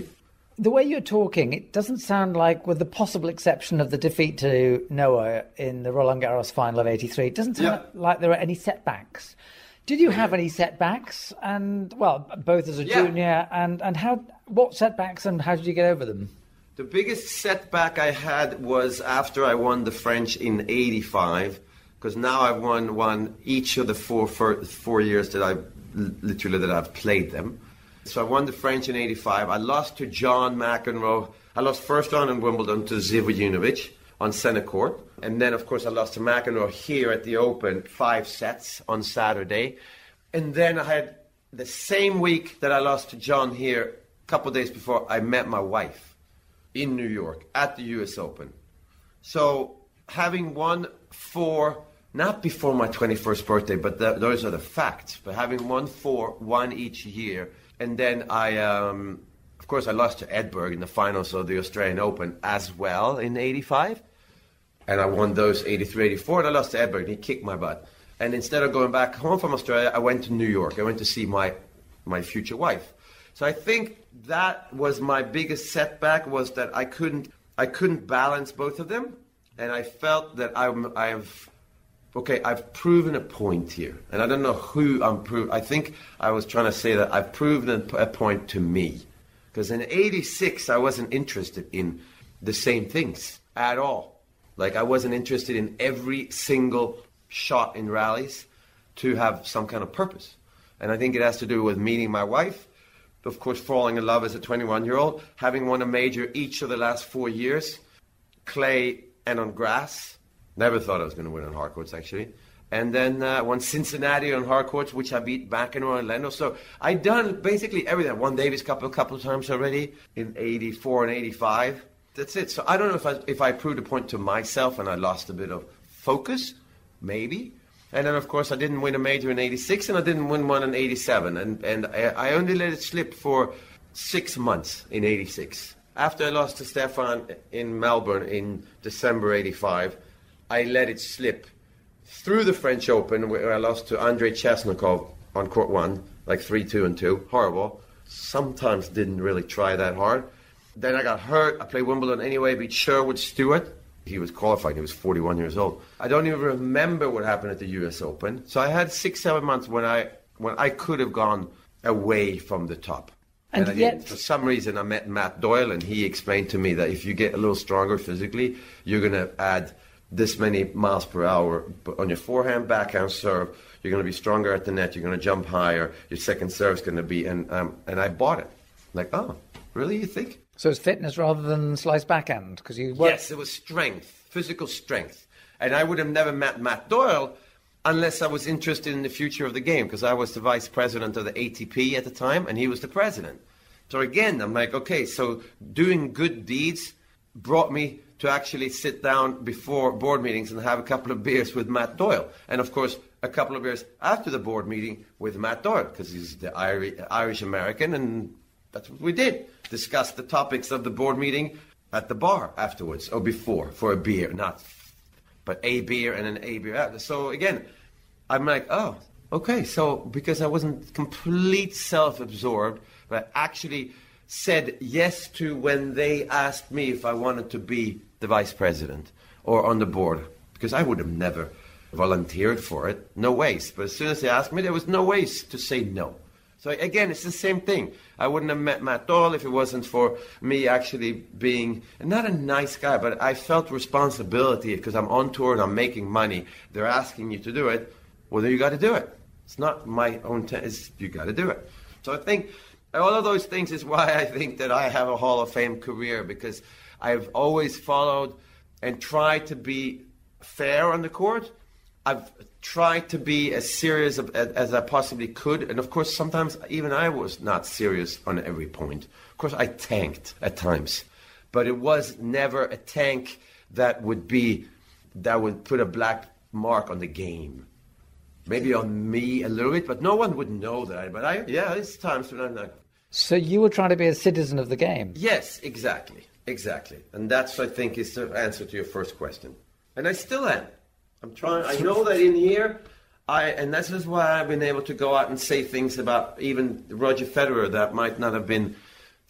The way you're talking, it doesn't sound like, with the possible exception of the defeat to Noah in the Roland Garros final of eighty-three, it doesn't sound Yeah. like there are any setbacks. Did you have any setbacks? And, well, both as a Yeah. junior, and, and how, what setbacks and how did you get over them? The biggest setback I had was after I won the French in eighty-five, because now I've won one each of the four, four, four years that I've literally that I've played them. So I won the French in eighty-five. I lost to John McEnroe. I lost first round in Wimbledon to Zivojinovic on center court. And then, of course, I lost to McEnroe here at the Open, five sets on Saturday. And then I had the same week that I lost to John here, a couple of days before, I met my wife in New York at the U S Open. So having won four, not before my twenty-first birthday, but th- those are the facts, but having won four, one each year, and then I, um, of course, I lost to Edberg in the finals of the Australian Open as well in eighty-five. And I won those eighty-three, eighty-four, and I lost to Edberg, and he kicked my butt. And instead of going back home from Australia, I went to New York. I went to see my, my future wife. So I think that was my biggest setback, was that I couldn't, I couldn't balance both of them. And I felt that I'm, I've, okay, I've proven a point here. And I don't know who I'm proving. I think I was trying to say that I've proven a point to me. Because in eighty-six, I wasn't interested in the same things at all. Like, I wasn't interested in every single shot in rallies to have some kind of purpose. And I think it has to do with meeting my wife, of course, falling in love as a twenty-one-year-old, having won a major each of the last four years, clay and on grass. Never thought I was going to win on hard courts, actually. And then uh, won Cincinnati on hard courts, which I beat McEnroe and Lendl. So I'd done basically everything. I won Davis Cup a couple of times already in eighty-four and eighty-five. That's it. So I don't know if I, if I proved a point to myself and I lost a bit of focus, maybe. And then, of course, I didn't win a major in eighty-six and I didn't win one in eighty-seven. And, and I, I only let it slip for six months in eighty-six. After I lost to Stefan in Melbourne in December eighty-five, I let it slip through the French Open, where I lost to Andrei Chesnikov on court one, like three two and two. Horrible. Sometimes didn't really try that hard. Then I got hurt. I played Wimbledon anyway, beat Sherwood Stewart. He was qualified. He was forty-one years old. I don't even remember what happened at the U S Open. So I had six, seven months when I when I could have gone away from the top. And, and yet, for some reason, I met Matt Doyle, and he explained to me that if you get a little stronger physically, you're going to add this many miles per hour on your forehand, backhand serve. You're going to be stronger at the net. You're going to jump higher. Your second serve's going to be, and um, and I bought it. Like, oh, really? You think? so it's fitness rather than slice backhand? Because you work... Yes, it was strength, physical strength. And I would have never met Matt Doyle unless I was interested in the future of the game, because I was the vice president of the A T P at the time, and he was the president. So again, I'm like, okay, so doing good deeds brought me to actually sit down before board meetings and have a couple of beers with Matt Doyle. And of course, a couple of beers after the board meeting with Matt Doyle, because he's the Irish, Irish-American, and that's what we did. Discuss the topics of the board meeting at the bar afterwards, or before, for a beer, not, but a beer and an a beer after. So again, I'm like, oh, okay, so because I wasn't complete self-absorbed, but I actually said yes to when they asked me if I wanted to be the vice president or on the board, because I would have never volunteered for it. No ways. But as soon as they asked me, there was no ways to say no. So again, it's the same thing. I wouldn't have met Matt Doyle if it wasn't for me actually being, not a nice guy, but I felt responsibility because I'm on tour and I'm making money. They're asking you to do it. Well, then you got to do it. It's not my own, t- it's, you got to do it. So I think all of those things is why I think that I have a Hall of Fame career, because I've always followed and tried to be fair on the court. I've tried to be as serious as, as I possibly could. And of course, sometimes even I was not serious on every point. Of course, I tanked at times, but it was never a tank that would be, that would put a black mark on the game. Maybe on me a little bit, but no one would know that. But I, yeah, it's times when I'm like... So you were trying to be a citizen of the game? Yes, exactly. Exactly. And that's, I think, is the answer to your first question. And I still am. I'm trying, I know that in here, I, and this is why I've been able to go out and say things about even Roger Federer that might not have been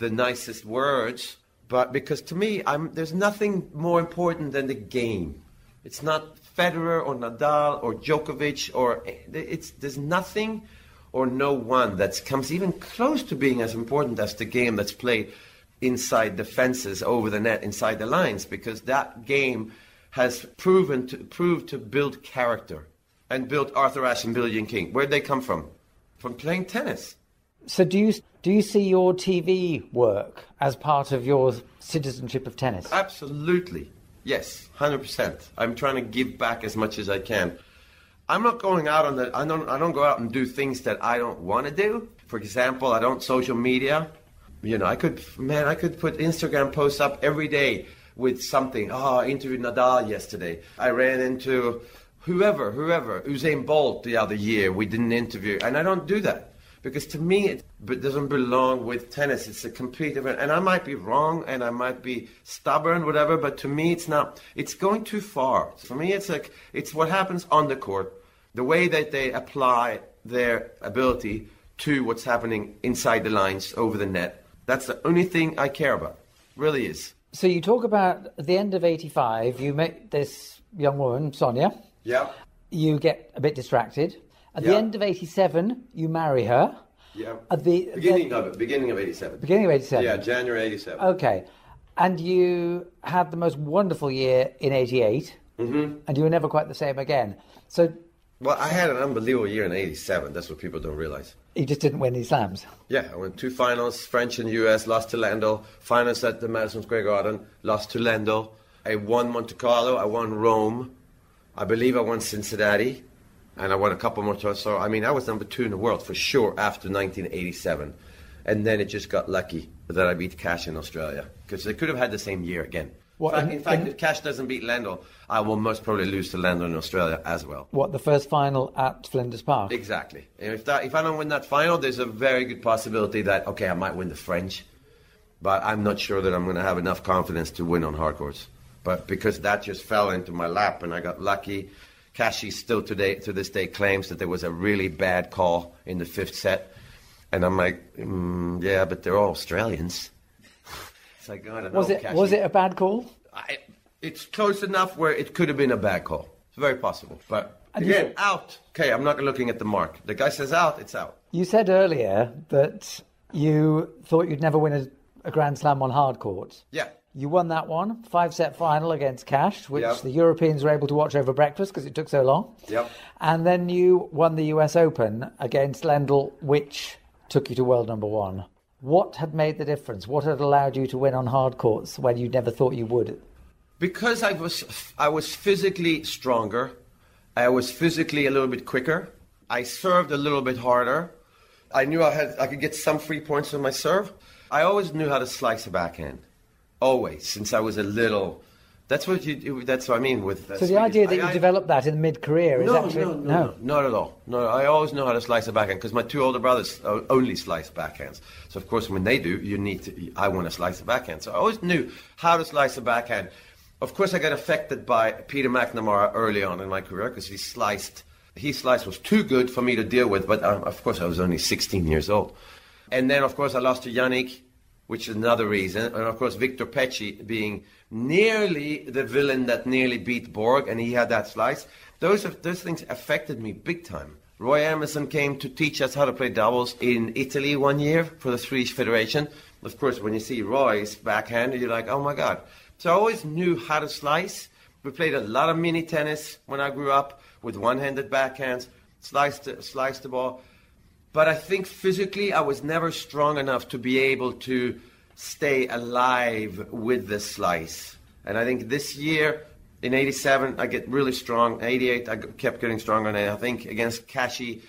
the nicest words, but because to me, I'm, there's nothing more important than the game. It's not Federer or Nadal or Djokovic, or it's there's nothing or no one that comes even close to being as important as the game that's played inside the fences, over the net, inside the lines, because that game has proven to proved to build character and build Arthur Ashe and Billie Jean King. Where'd they come from? From playing tennis. So do you do you see your T V work as part of your citizenship of tennis? Absolutely. Yes, one hundred percent. I'm trying to give back as much as I can. I'm not going out on the I don't I don't go out and do things that I don't want to do. For example, I don't social media. You know, I could man, I could put Instagram posts up every day with something. Oh, I interviewed Nadal yesterday. I ran into whoever, whoever, Usain Bolt the other year. We didn't interview, and I don't do that. Because to me, it doesn't belong with tennis. It's a complete different, and I might be wrong, and I might be stubborn, whatever. But to me, it's not. It's going too far. For me, it's like it's what happens on the court, the way that they apply their ability to what's happening inside the lines, over the net. That's the only thing I care about. Really is. So you talk about at the end of eighty-five, you meet this young woman, Sonia. Yeah. You get a bit distracted. At Yeah. the end of eighty-seven, you marry her. Yeah. At the beginning the, of it, beginning of eighty-seven. Beginning of eighty-seven. Yeah, January eighty-seven. Okay. And you had the most wonderful year in eighty-eight. Mm-hmm. And you were never quite the same again. So Well, I had an unbelievable year in eighty-seven. That's what people don't realize. you just didn't win any slams. Yeah, I went two finals, French and U S, lost to Lendl. Finals at the Madison Square Garden, lost to Lendl. I won Monte Carlo, I won Rome. I believe I won Cincinnati. And I won a couple more tours. So, I mean, I was number two in the world for sure after nineteen eighty-seven. And then it just got lucky that I beat Cash in Australia. Because they could have had the same year again. What, in fact, in- in fact in- if Cash doesn't beat Lendl, I will most probably lose to Lendl in Australia as well. What, the first final at Flinders Park? Exactly. And if that, if I don't win that final, there's a very good possibility that, okay, I might win the French. But I'm not sure that I'm going to have enough confidence to win on hard courts. But because that just fell into my lap and I got lucky. Kashi still today, to this day claims that there was a really bad call in the fifth set. And I'm like, mm, yeah, but they're all Australians. It's like, I don't know, Was it Kashi. was it a bad call? I, it's close enough where it could have been a bad call. It's very possible. But And you again, said- out. Okay, I'm not looking at the mark. The guy says out, it's out. You said earlier that you thought you'd never win a, a Grand Slam on hard courts. Yeah. You won that one, five-set final against Cash, which Yep. the Europeans were able to watch over breakfast because it took so long. Yep. And then you won the U S Open against Lendl, which took you to world number one. What had made the difference? What had allowed you to win on hard courts when you never thought you would? Because I was I was physically stronger, I was physically a little bit quicker, I served a little bit harder, I knew I had I could get some free points on my serve. I always knew how to slice a backhand, always, since I was a little. That's what you. That's what I mean with. So the idea that you I, I, developed that in mid-career is no, actually no, no, no, not at all. No, I always know how to slice a backhand because my two older brothers uh, only slice backhands. So of course, when they do, you need to. I want to slice a backhand. So I always knew how to slice a backhand. Of course, I got affected by Peter McNamara early on in my career because he sliced. His slice was too good for me to deal with. But um, of course, I was only sixteen years old. And then, of course, I lost to Yannick, which is another reason. And of course, Victor Pecci being nearly the villain that nearly beat Borg, and he had that slice. Those those things affected me big time. Roy Emerson came to teach us how to play doubles in Italy one year for the Swedish Federation. Of course, when you see Roy's backhand, you're like, oh my God. So I always knew how to slice. We played a lot of mini tennis when I grew up with one-handed backhands, sliced, sliced the ball. But I think physically I was never strong enough to be able to stay alive with the slice. And I think this year, in eighty-seven, I get really strong. eighty-eight, I kept getting stronger. And I think against Kashi,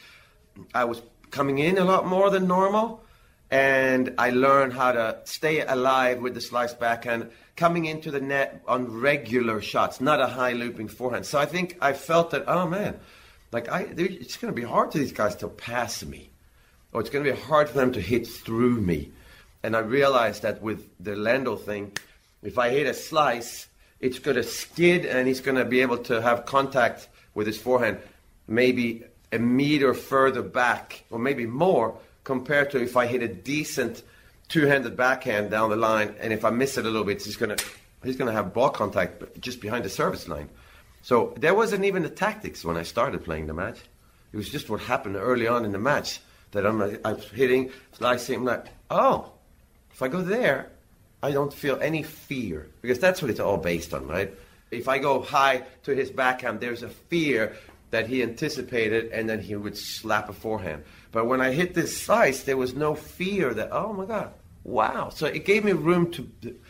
I was coming in a lot more than normal. And I learned how to stay alive with the slice backhand, coming into the net on regular shots, not a high looping forehand. So I think I felt that, oh man, like I, it's going to be hard for these guys to pass me. Or it's going to be hard for them to hit through me. And I realized that with the Lendl thing, if I hit a slice, it's going to skid and he's going to be able to have contact with his forehand maybe a meter further back, or maybe more, compared to if I hit a decent two-handed backhand down the line, and if I miss it a little bit, he's gonna he's gonna have ball contact just behind the service line. So there wasn't even the tactics when I started playing the match. It was just what happened early on in the match that I'm I'm hitting, slicing. I'm like, oh, if I go there, I don't feel any fear, because that's what it's all based on, right? If I go high to his backhand, there's a fear that he anticipated, and then he would slap a forehand. But when I hit this slice, there was no fear that, oh my God, wow. So it gave me room to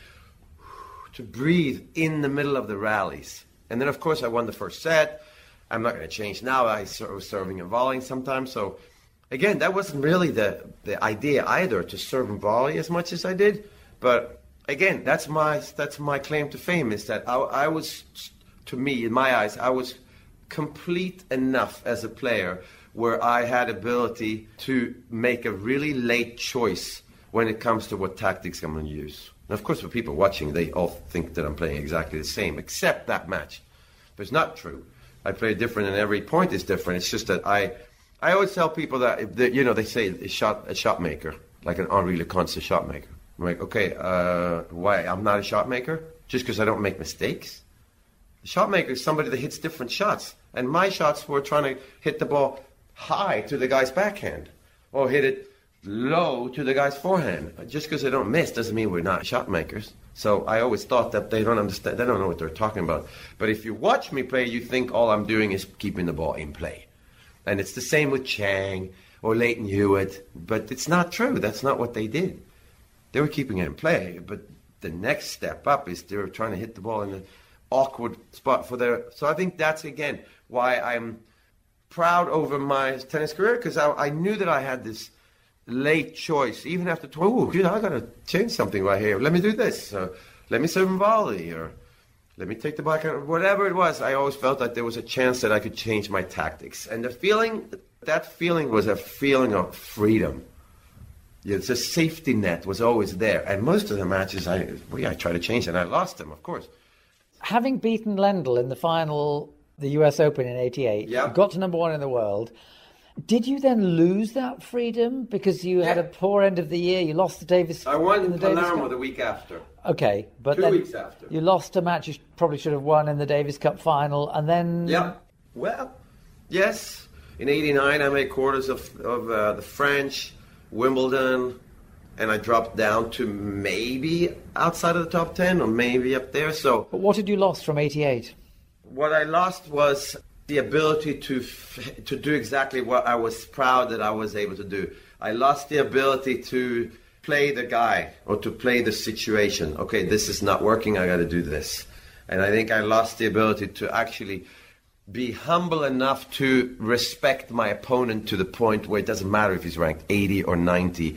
to breathe in the middle of the rallies. And then, of course, I won the first set. I'm not going to change now. I was serving and volleying sometimes. So, again, that wasn't really the, the idea either, to serve and volley as much as I did. But, again, that's my that's my claim to fame, is that I, I was, to me, in my eyes, I was complete enough as a player where I had ability to make a really late choice when it comes to what tactics I'm going to use. And of course, for people watching, they all think that I'm playing exactly the same, except that match. But it's not true. I play different, and every point is different. It's just that I, I always tell people that, if they, you know, they say a shot, a shot maker, like an Henri Leconte's a shot maker. I'm like, okay, uh, why? I'm not a shot maker just because I don't make mistakes. The shot maker is somebody that hits different shots, and my shots were trying to hit the ball high to the guy's backhand, or hit it low to the guy's forehand. Just because they don't miss doesn't mean we're not shot makers. So I always thought that they don't understand, they don't know what they're talking about. But if you watch me play, you think all I'm doing is keeping the ball in play. And it's the same with Chang or Leighton Hewitt, but it's not true. That's not what they did. They were keeping it in play, but the next step up is they were trying to hit the ball in an awkward spot for their... So I think that's, again, why I'm proud over my tennis career, because I, I knew that I had this late choice, even after, oh, dude, I got to change something right here. Let me do this. Uh, let me serve and volley, or let me take the backhand, whatever it was. I always felt that there was a chance that I could change my tactics. And the feeling, that feeling was a feeling of freedom. Yeah, it's a safety net was always there. And most of the matches, I, well, yeah, I tried to change it, and I lost them, of course. Having beaten Lendl in the final, the U S Open in eighty-eight, yeah. got to number one in the world. Did you then lose that freedom because you yeah. had a poor end of the year? You lost the Davis. I won in the Palermo the week after. Okay, but two then weeks after you lost a match you probably should have won in the Davis Cup final, and then yeah. Well, yes. In eighty-nine, I made quarters of of uh, the French, Wimbledon, and I dropped down to maybe outside of the top ten, or maybe up there. So, but what had you lost from eighty-eight? What I lost was the ability to to do exactly what I was proud that I was able to do. I lost the ability to play the guy or to play the situation. Okay, this is not working, I got to do this. And I think I lost the ability to actually be humble enough to respect my opponent to the point where it doesn't matter if he's ranked eighty or ninety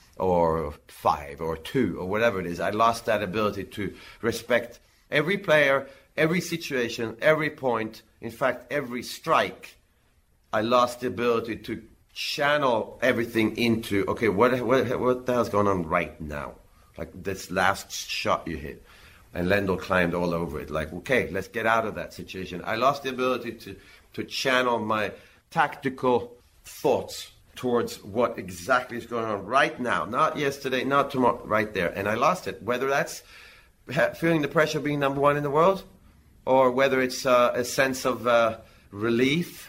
or five or two or whatever it is. I lost that ability to respect every player, every situation, every point, in fact, every strike. I lost the ability to channel everything into, okay, what, what, what the hell's going on right now? Like this last shot you hit. And Lendl climbed all over it. Like, okay, let's get out of that situation. I lost the ability to, to channel my tactical thoughts towards what exactly is going on right now. Not yesterday, not tomorrow, right there. And I lost it. Whether that's feeling the pressure of being number one in the world, or whether it's uh, a sense of uh, relief,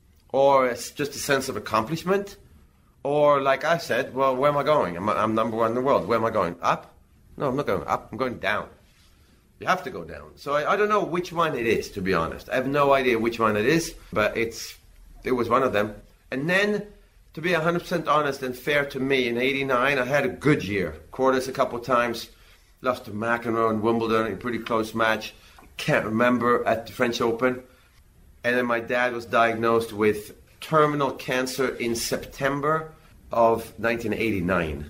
or it's just a sense of accomplishment, or like I said, well, where am I going? I'm, I'm number one in the world. Where am I going? Up? No, I'm not going up. I'm going down. You have to go down. So I, I don't know which one it is, to be honest. I have no idea which one it is, but it's it was one of them. And then, to be one hundred percent honest and fair to me, in eighty-nine, I had a good year. Quarters a couple of times. Lost to McEnroe in Wimbledon in a pretty close match. Can't remember at the French Open. And then my dad was diagnosed with terminal cancer in September of nineteen eighty-nine.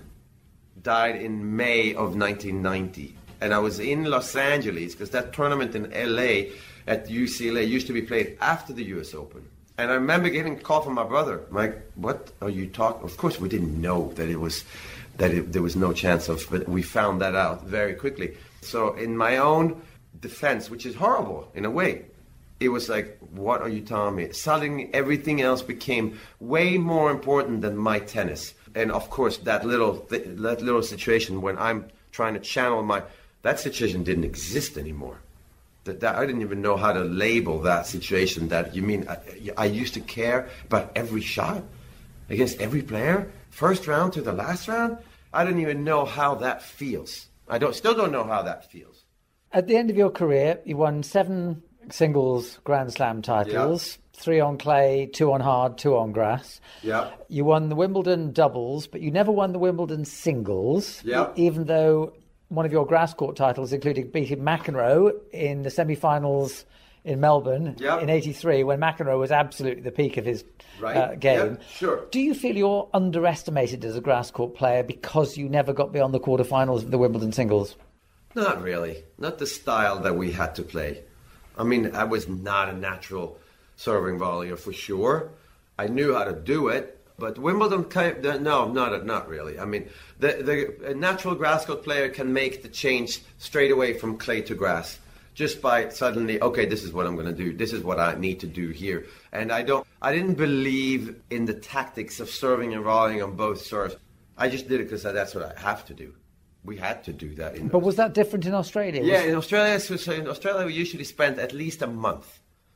Died in May of nineteen ninety. And I was in Los Angeles because that tournament in L A at U C L A used to be played after the U S Open. And I remember getting a call from my brother. I'm like, what are you talking? Of course, we didn't know that it was that it, there was no chance of, but we found that out very quickly. So in my own defense, which is horrible in a way, it was like, what are you telling me? Suddenly everything else became way more important than my tennis. And of course, that little th- that little situation when I'm trying to channel my, that situation didn't exist anymore. That, that I didn't even know how to label that situation. That you mean I, I used to care about every shot against every player, first round to the last round. I didn't even know how that feels. I don't still don't know how that feels. At the end of your career, you won seven singles Grand Slam titles. Yeah. Three on clay, two on hard, two on grass. Yeah. You won the Wimbledon doubles, but you never won the Wimbledon singles. Yeah. Even though one of your grass court titles included beating McEnroe in the semi-finals in Melbourne yeah. in eighty-three, when McEnroe was absolutely the peak of his right. uh, game. Yeah, sure. Do you feel you're underestimated as a grass court player because you never got beyond the quarterfinals of the Wimbledon singles? Not really. Not the style that we had to play. I mean, I was not a natural serving volleyer for sure. I knew how to do it, but Wimbledon, kind of, no, not not really. I mean, the the a natural grass court player can make the change straight away from clay to grass, just by suddenly, okay, this is what I'm going to do. This is what I need to do here. And I don't, I didn't believe in the tactics of serving and volleying on both serves. I just did it because that's what I have to do. We had to do that. In but was that different in Australia? Yeah, in Australia, so, so in Australia we usually spend at least a month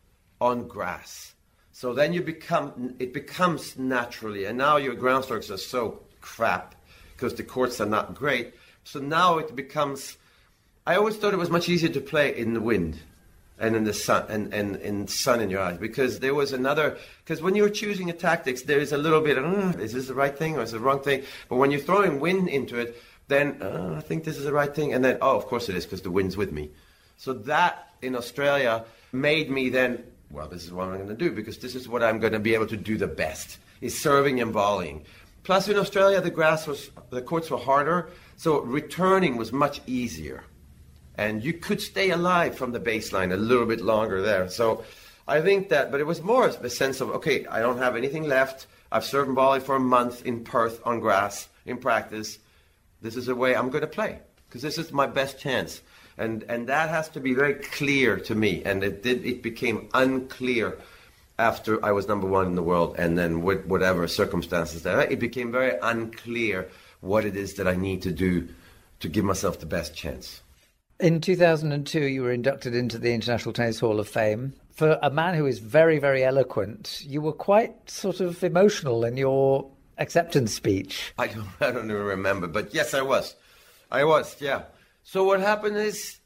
on grass. So then you become, it becomes naturally, and now your ground strokes are so crap because the courts are not great. So now it becomes, I always thought it was much easier to play in the wind and in the sun and, and, and sun in your eyes, because there was another, because when you're choosing a tactics, there is a little bit of, mm, is this the right thing or is it the wrong thing? But when you're throwing wind into it, then uh, I think this is the right thing. And then, oh, of course it is, because the wind's with me. So that in Australia made me then, well, this is what I'm going to do, because this is what I'm going to be able to do the best, is serving and volleying. Plus in Australia, the grass was, the courts were harder, so returning was much easier. And you could stay alive from the baseline a little bit longer there. So I think that, but it was more a sense of, okay, I don't have anything left. I've served and volleyed for a month in Perth on grass, in practice. This is the way I'm going to play, because this is my best chance. And and that has to be very clear to me. And it did. It became unclear after I was number one in the world, and then with whatever circumstances there, it became very unclear what it is that I need to do to give myself the best chance. In two thousand two, you were inducted into the International Tennis Hall of Fame. For a man who is very, very eloquent, you were quite sort of emotional in your acceptance speech. I don't, I don't even remember, but yes, I was. I was, yeah. So what happened is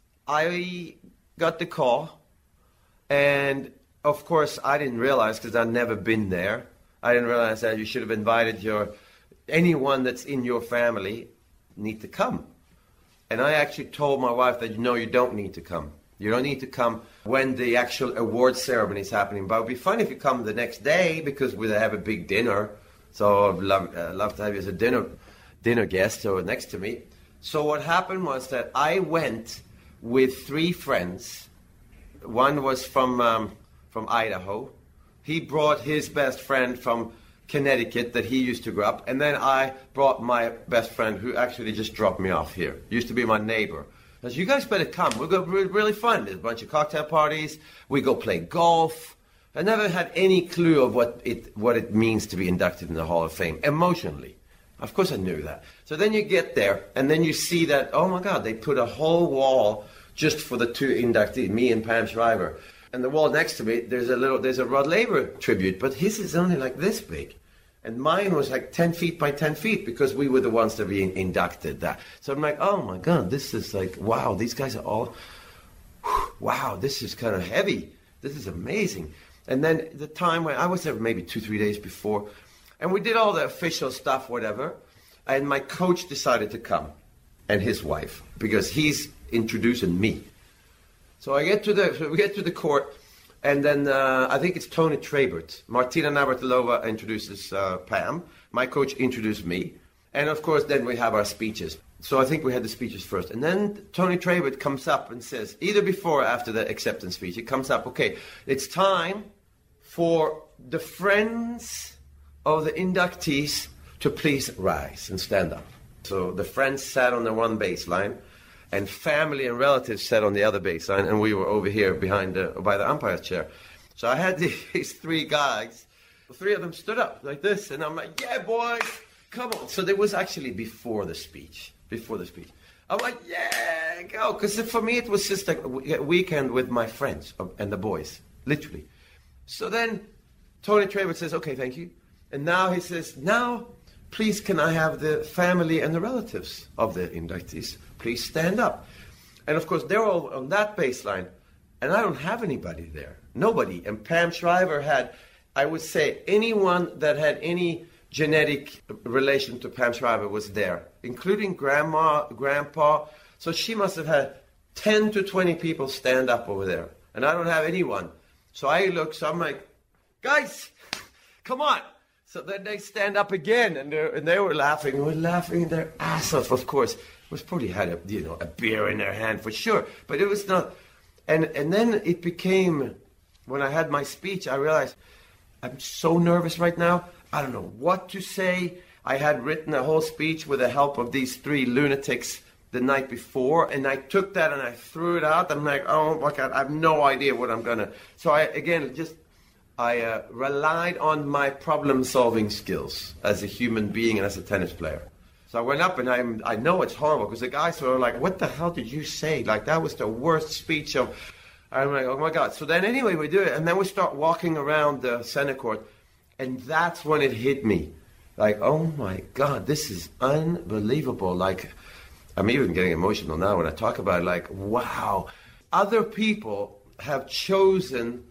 I got the call, and of course I didn't realize, because I'd never been there, I didn't realize that you should have invited your anyone that's in your family need to come. And I actually told my wife that, no, you don't need to come. You don't need to come when the actual award ceremony is happening. But it would be fun if you come the next day, because we'd have a big dinner. So I'd love, uh, love to have you as a dinner, dinner guest or next to me. So what happened was that I went with three friends. One was from um, from Idaho. He brought his best friend from Connecticut that he used to grow up. And then I brought my best friend, who actually just dropped me off here. Used to be my neighbor. I said, you guys better come. We'll go really, really fun. There's a bunch of cocktail parties. We go play golf. I never had any clue of what it what it means to be inducted in the Hall of Fame, emotionally. Of course I knew that. So then you get there, and then you see that, oh my God, they put a whole wall just for the two inductees, me and Pam Shriver. And the wall next to me, there's a little, there's a Rod Laver tribute, but his is only like this big. And mine was like ten feet by ten feet, because we were the ones that were being inducted. That. So I'm like, oh my God, this is like, wow, these guys are all, whew, wow, this is kind of heavy. This is amazing. And then the time when I was there maybe two, three days before, and we did all the official stuff, whatever, and my coach decided to come, and his wife, because he's introducing me. So I get to the, so we get to the court, and then uh, I think it's Tony Trabert. Martina Navratilova introduces uh, Pam. My coach introduced me. And of course, then we have our speeches. So I think we had the speeches first. And then Tony Trabert comes up and says, either before or after the acceptance speech, he comes up, okay, it's time for the friends of the inductees to please rise and stand up. So the friends sat on the one baseline, and family and relatives sat on the other baseline, and we were over here behind the, by the umpire's chair. So I had these three guys, three of them stood up like this, and I'm like, yeah, boys, come on. So there was actually before the speech. Before the speech. I'm like, yeah, go. Because for me, it was just like a weekend with my friends and the boys, literally. So then Tony Trayvord says, okay, thank you. And now he says, now, please, can I have the family and the relatives of the inductees? Please stand up. And of course, they're all on that baseline. And I don't have anybody there. Nobody. And Pam Shriver had, I would say, anyone that had any genetic relation to Pam Shriver was there, including grandma, grandpa. So she must have had ten to twenty people stand up over there. And I don't have anyone. So I look, so I'm like, guys, come on. So then they stand up again, and, and they were laughing. They were laughing their ass off, of course. It was probably had a, you know, a beer in their hand for sure. But it was not. And, and then it became, when I had my speech, I realized I'm so nervous right now. I don't know what to say. I had written a whole speech with the help of these three lunatics the night before, and I took that and I threw it out. I'm like, oh my God, I have no idea what I'm gonna. So I again just I uh, relied on my problem-solving skills as a human being and as a tennis player. So I went up, and I I know it's horrible because the guys were like, what the hell did you say? Like that was the worst speech of. I'm like, oh my God. So then anyway we do it, and then we start walking around the center court. And that's when it hit me. Like, oh my God, this is unbelievable. Like, I'm even getting emotional now when I talk about it. Like, wow. Other people have chosen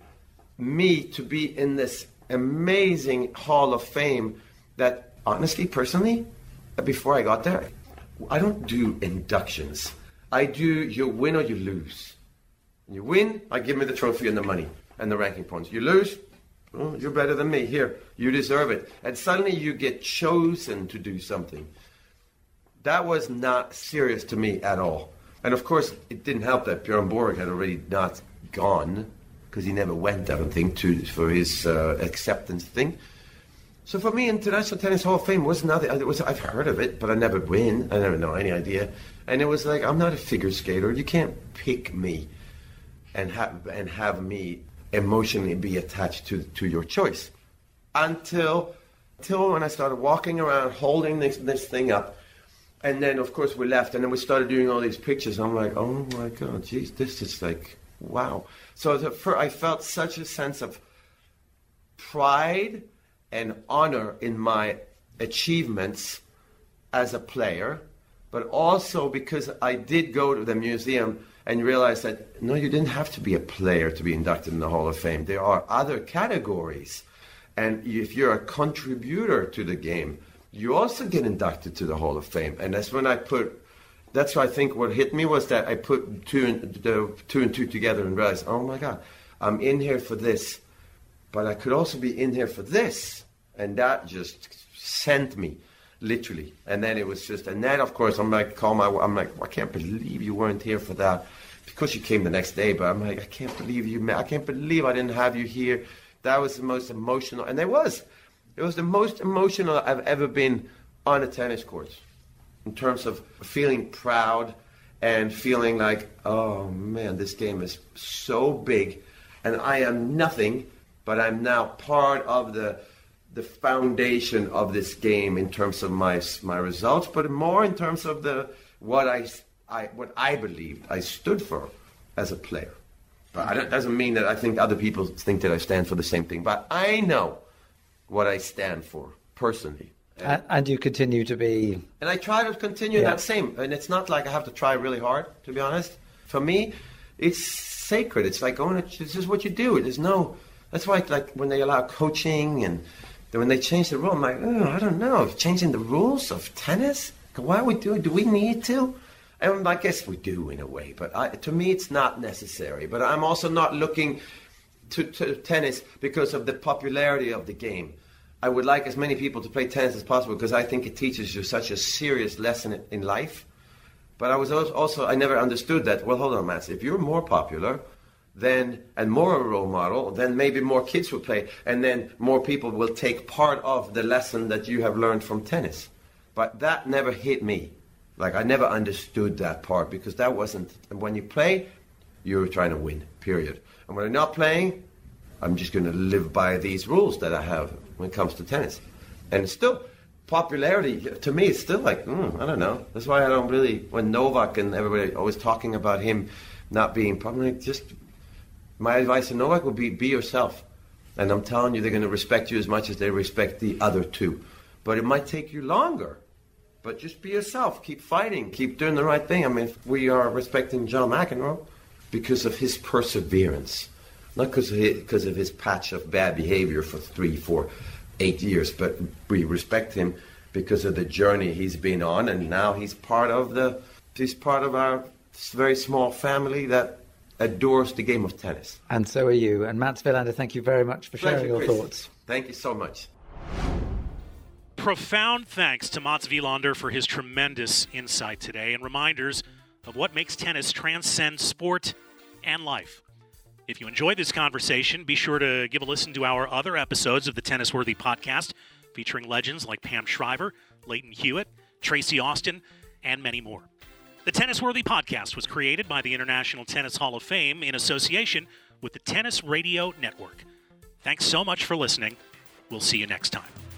me to be in this amazing Hall of Fame that, honestly, personally, before I got there, I don't do inductions. I do you win or you lose. You win, I give me the trophy and the money and the ranking points. You lose, oh, you're better than me. Here, you deserve it. And suddenly you get chosen to do something. That was not serious to me at all. And of course, it didn't help that Björn Borg had already not gone, because he never went, I don't think, to for his uh, acceptance thing. So for me, International Tennis Hall of Fame was nothing. It was, I've heard of it, but I never win. I never know any idea. And it was like, I'm not a figure skater. You can't pick me and have and have me emotionally be attached to to your choice. Until until when I started walking around holding this this thing up, and then of course we left, and then we started doing all these pictures. I'm like, oh my God, geez, this is like wow. So the, for, I felt such a sense of pride and honor in my achievements as a player, but also because I did go to the museum and realize that, no, you didn't have to be a player to be inducted in the Hall of Fame. There are other categories. And if you're a contributor to the game, you also get inducted to the Hall of Fame. And that's when I put, that's what I think what hit me was that I put two and, the, two, and two together and realized, oh my God, I'm in here for this, but I could also be in here for this. And that just sent me, literally. And then it was just, and then of course I'm like, call my, I'm like, I can't believe you weren't here for that. Because you came the next day, but I'm like, I can't believe you, I can't believe I didn't have you here. That was the most emotional, and it was. It was the most emotional I've ever been on a tennis court. In terms of feeling proud and feeling like, oh man, this game is so big, and I am nothing, but I'm now part of the the foundation of this game in terms of my my results, but more in terms of the what I, I what I believed I stood for as a player. But it doesn't mean that I think other people think that I stand for the same thing. But I know what I stand for personally. And, and you continue to be... And I try to continue yeah. that same. And it's not like I have to try really hard, to be honest. For me, it's sacred. It's like, oh, this is what you do. There's no... That's why, like, when they allow coaching and when they change the rule, I'm like, oh, I don't know. Changing the rules of tennis? Why are we doing? Do we need to? And I guess we do in a way, but I, to me it's not necessary. But I'm also not looking to, to tennis because of the popularity of the game. I would like as many people to play tennis as possible because I think it teaches you such a serious lesson in life. But I was also, I never understood that, well, hold on, Mats, if you're more popular then and more a role model, then maybe more kids will play, and then more people will take part of the lesson that you have learned from tennis. But that never hit me. Like, I never understood that part because that wasn't... And when you play, you're trying to win, period. And when I'm not playing, I'm just going to live by these rules that I have when it comes to tennis. And still, popularity, to me, it's still like, mm, I don't know. That's why I don't really, when Novak and everybody always talking about him not being popular, just, my advice to Novak would be, be yourself. And I'm telling you, they're going to respect you as much as they respect the other two. But it might take you longer. But just be yourself. Keep fighting. Keep doing the right thing. I mean, we are respecting John McEnroe because of his perseverance. Not because of his, because of his patch of bad behavior for three, four, eight years, but we respect him because of the journey he's been on, and now he's part of the he's part of our very small family that adores the game of tennis. And so are you. And Mats Wilander, thank you very much for sharing you, your Chris. thoughts. Thank you so much. Profound thanks to Mats Wilander for his tremendous insight today and reminders of what makes tennis transcend sport and life. If you enjoyed this conversation, be sure to give a listen to our other episodes of the Tennis Worthy podcast, featuring legends like Pam Shriver, Leighton Hewitt, Tracy Austin, and many more. The Tennis Worthy podcast was created by the International Tennis Hall of Fame in association with the Tennis Radio Network. Thanks so much for listening. We'll see you next time.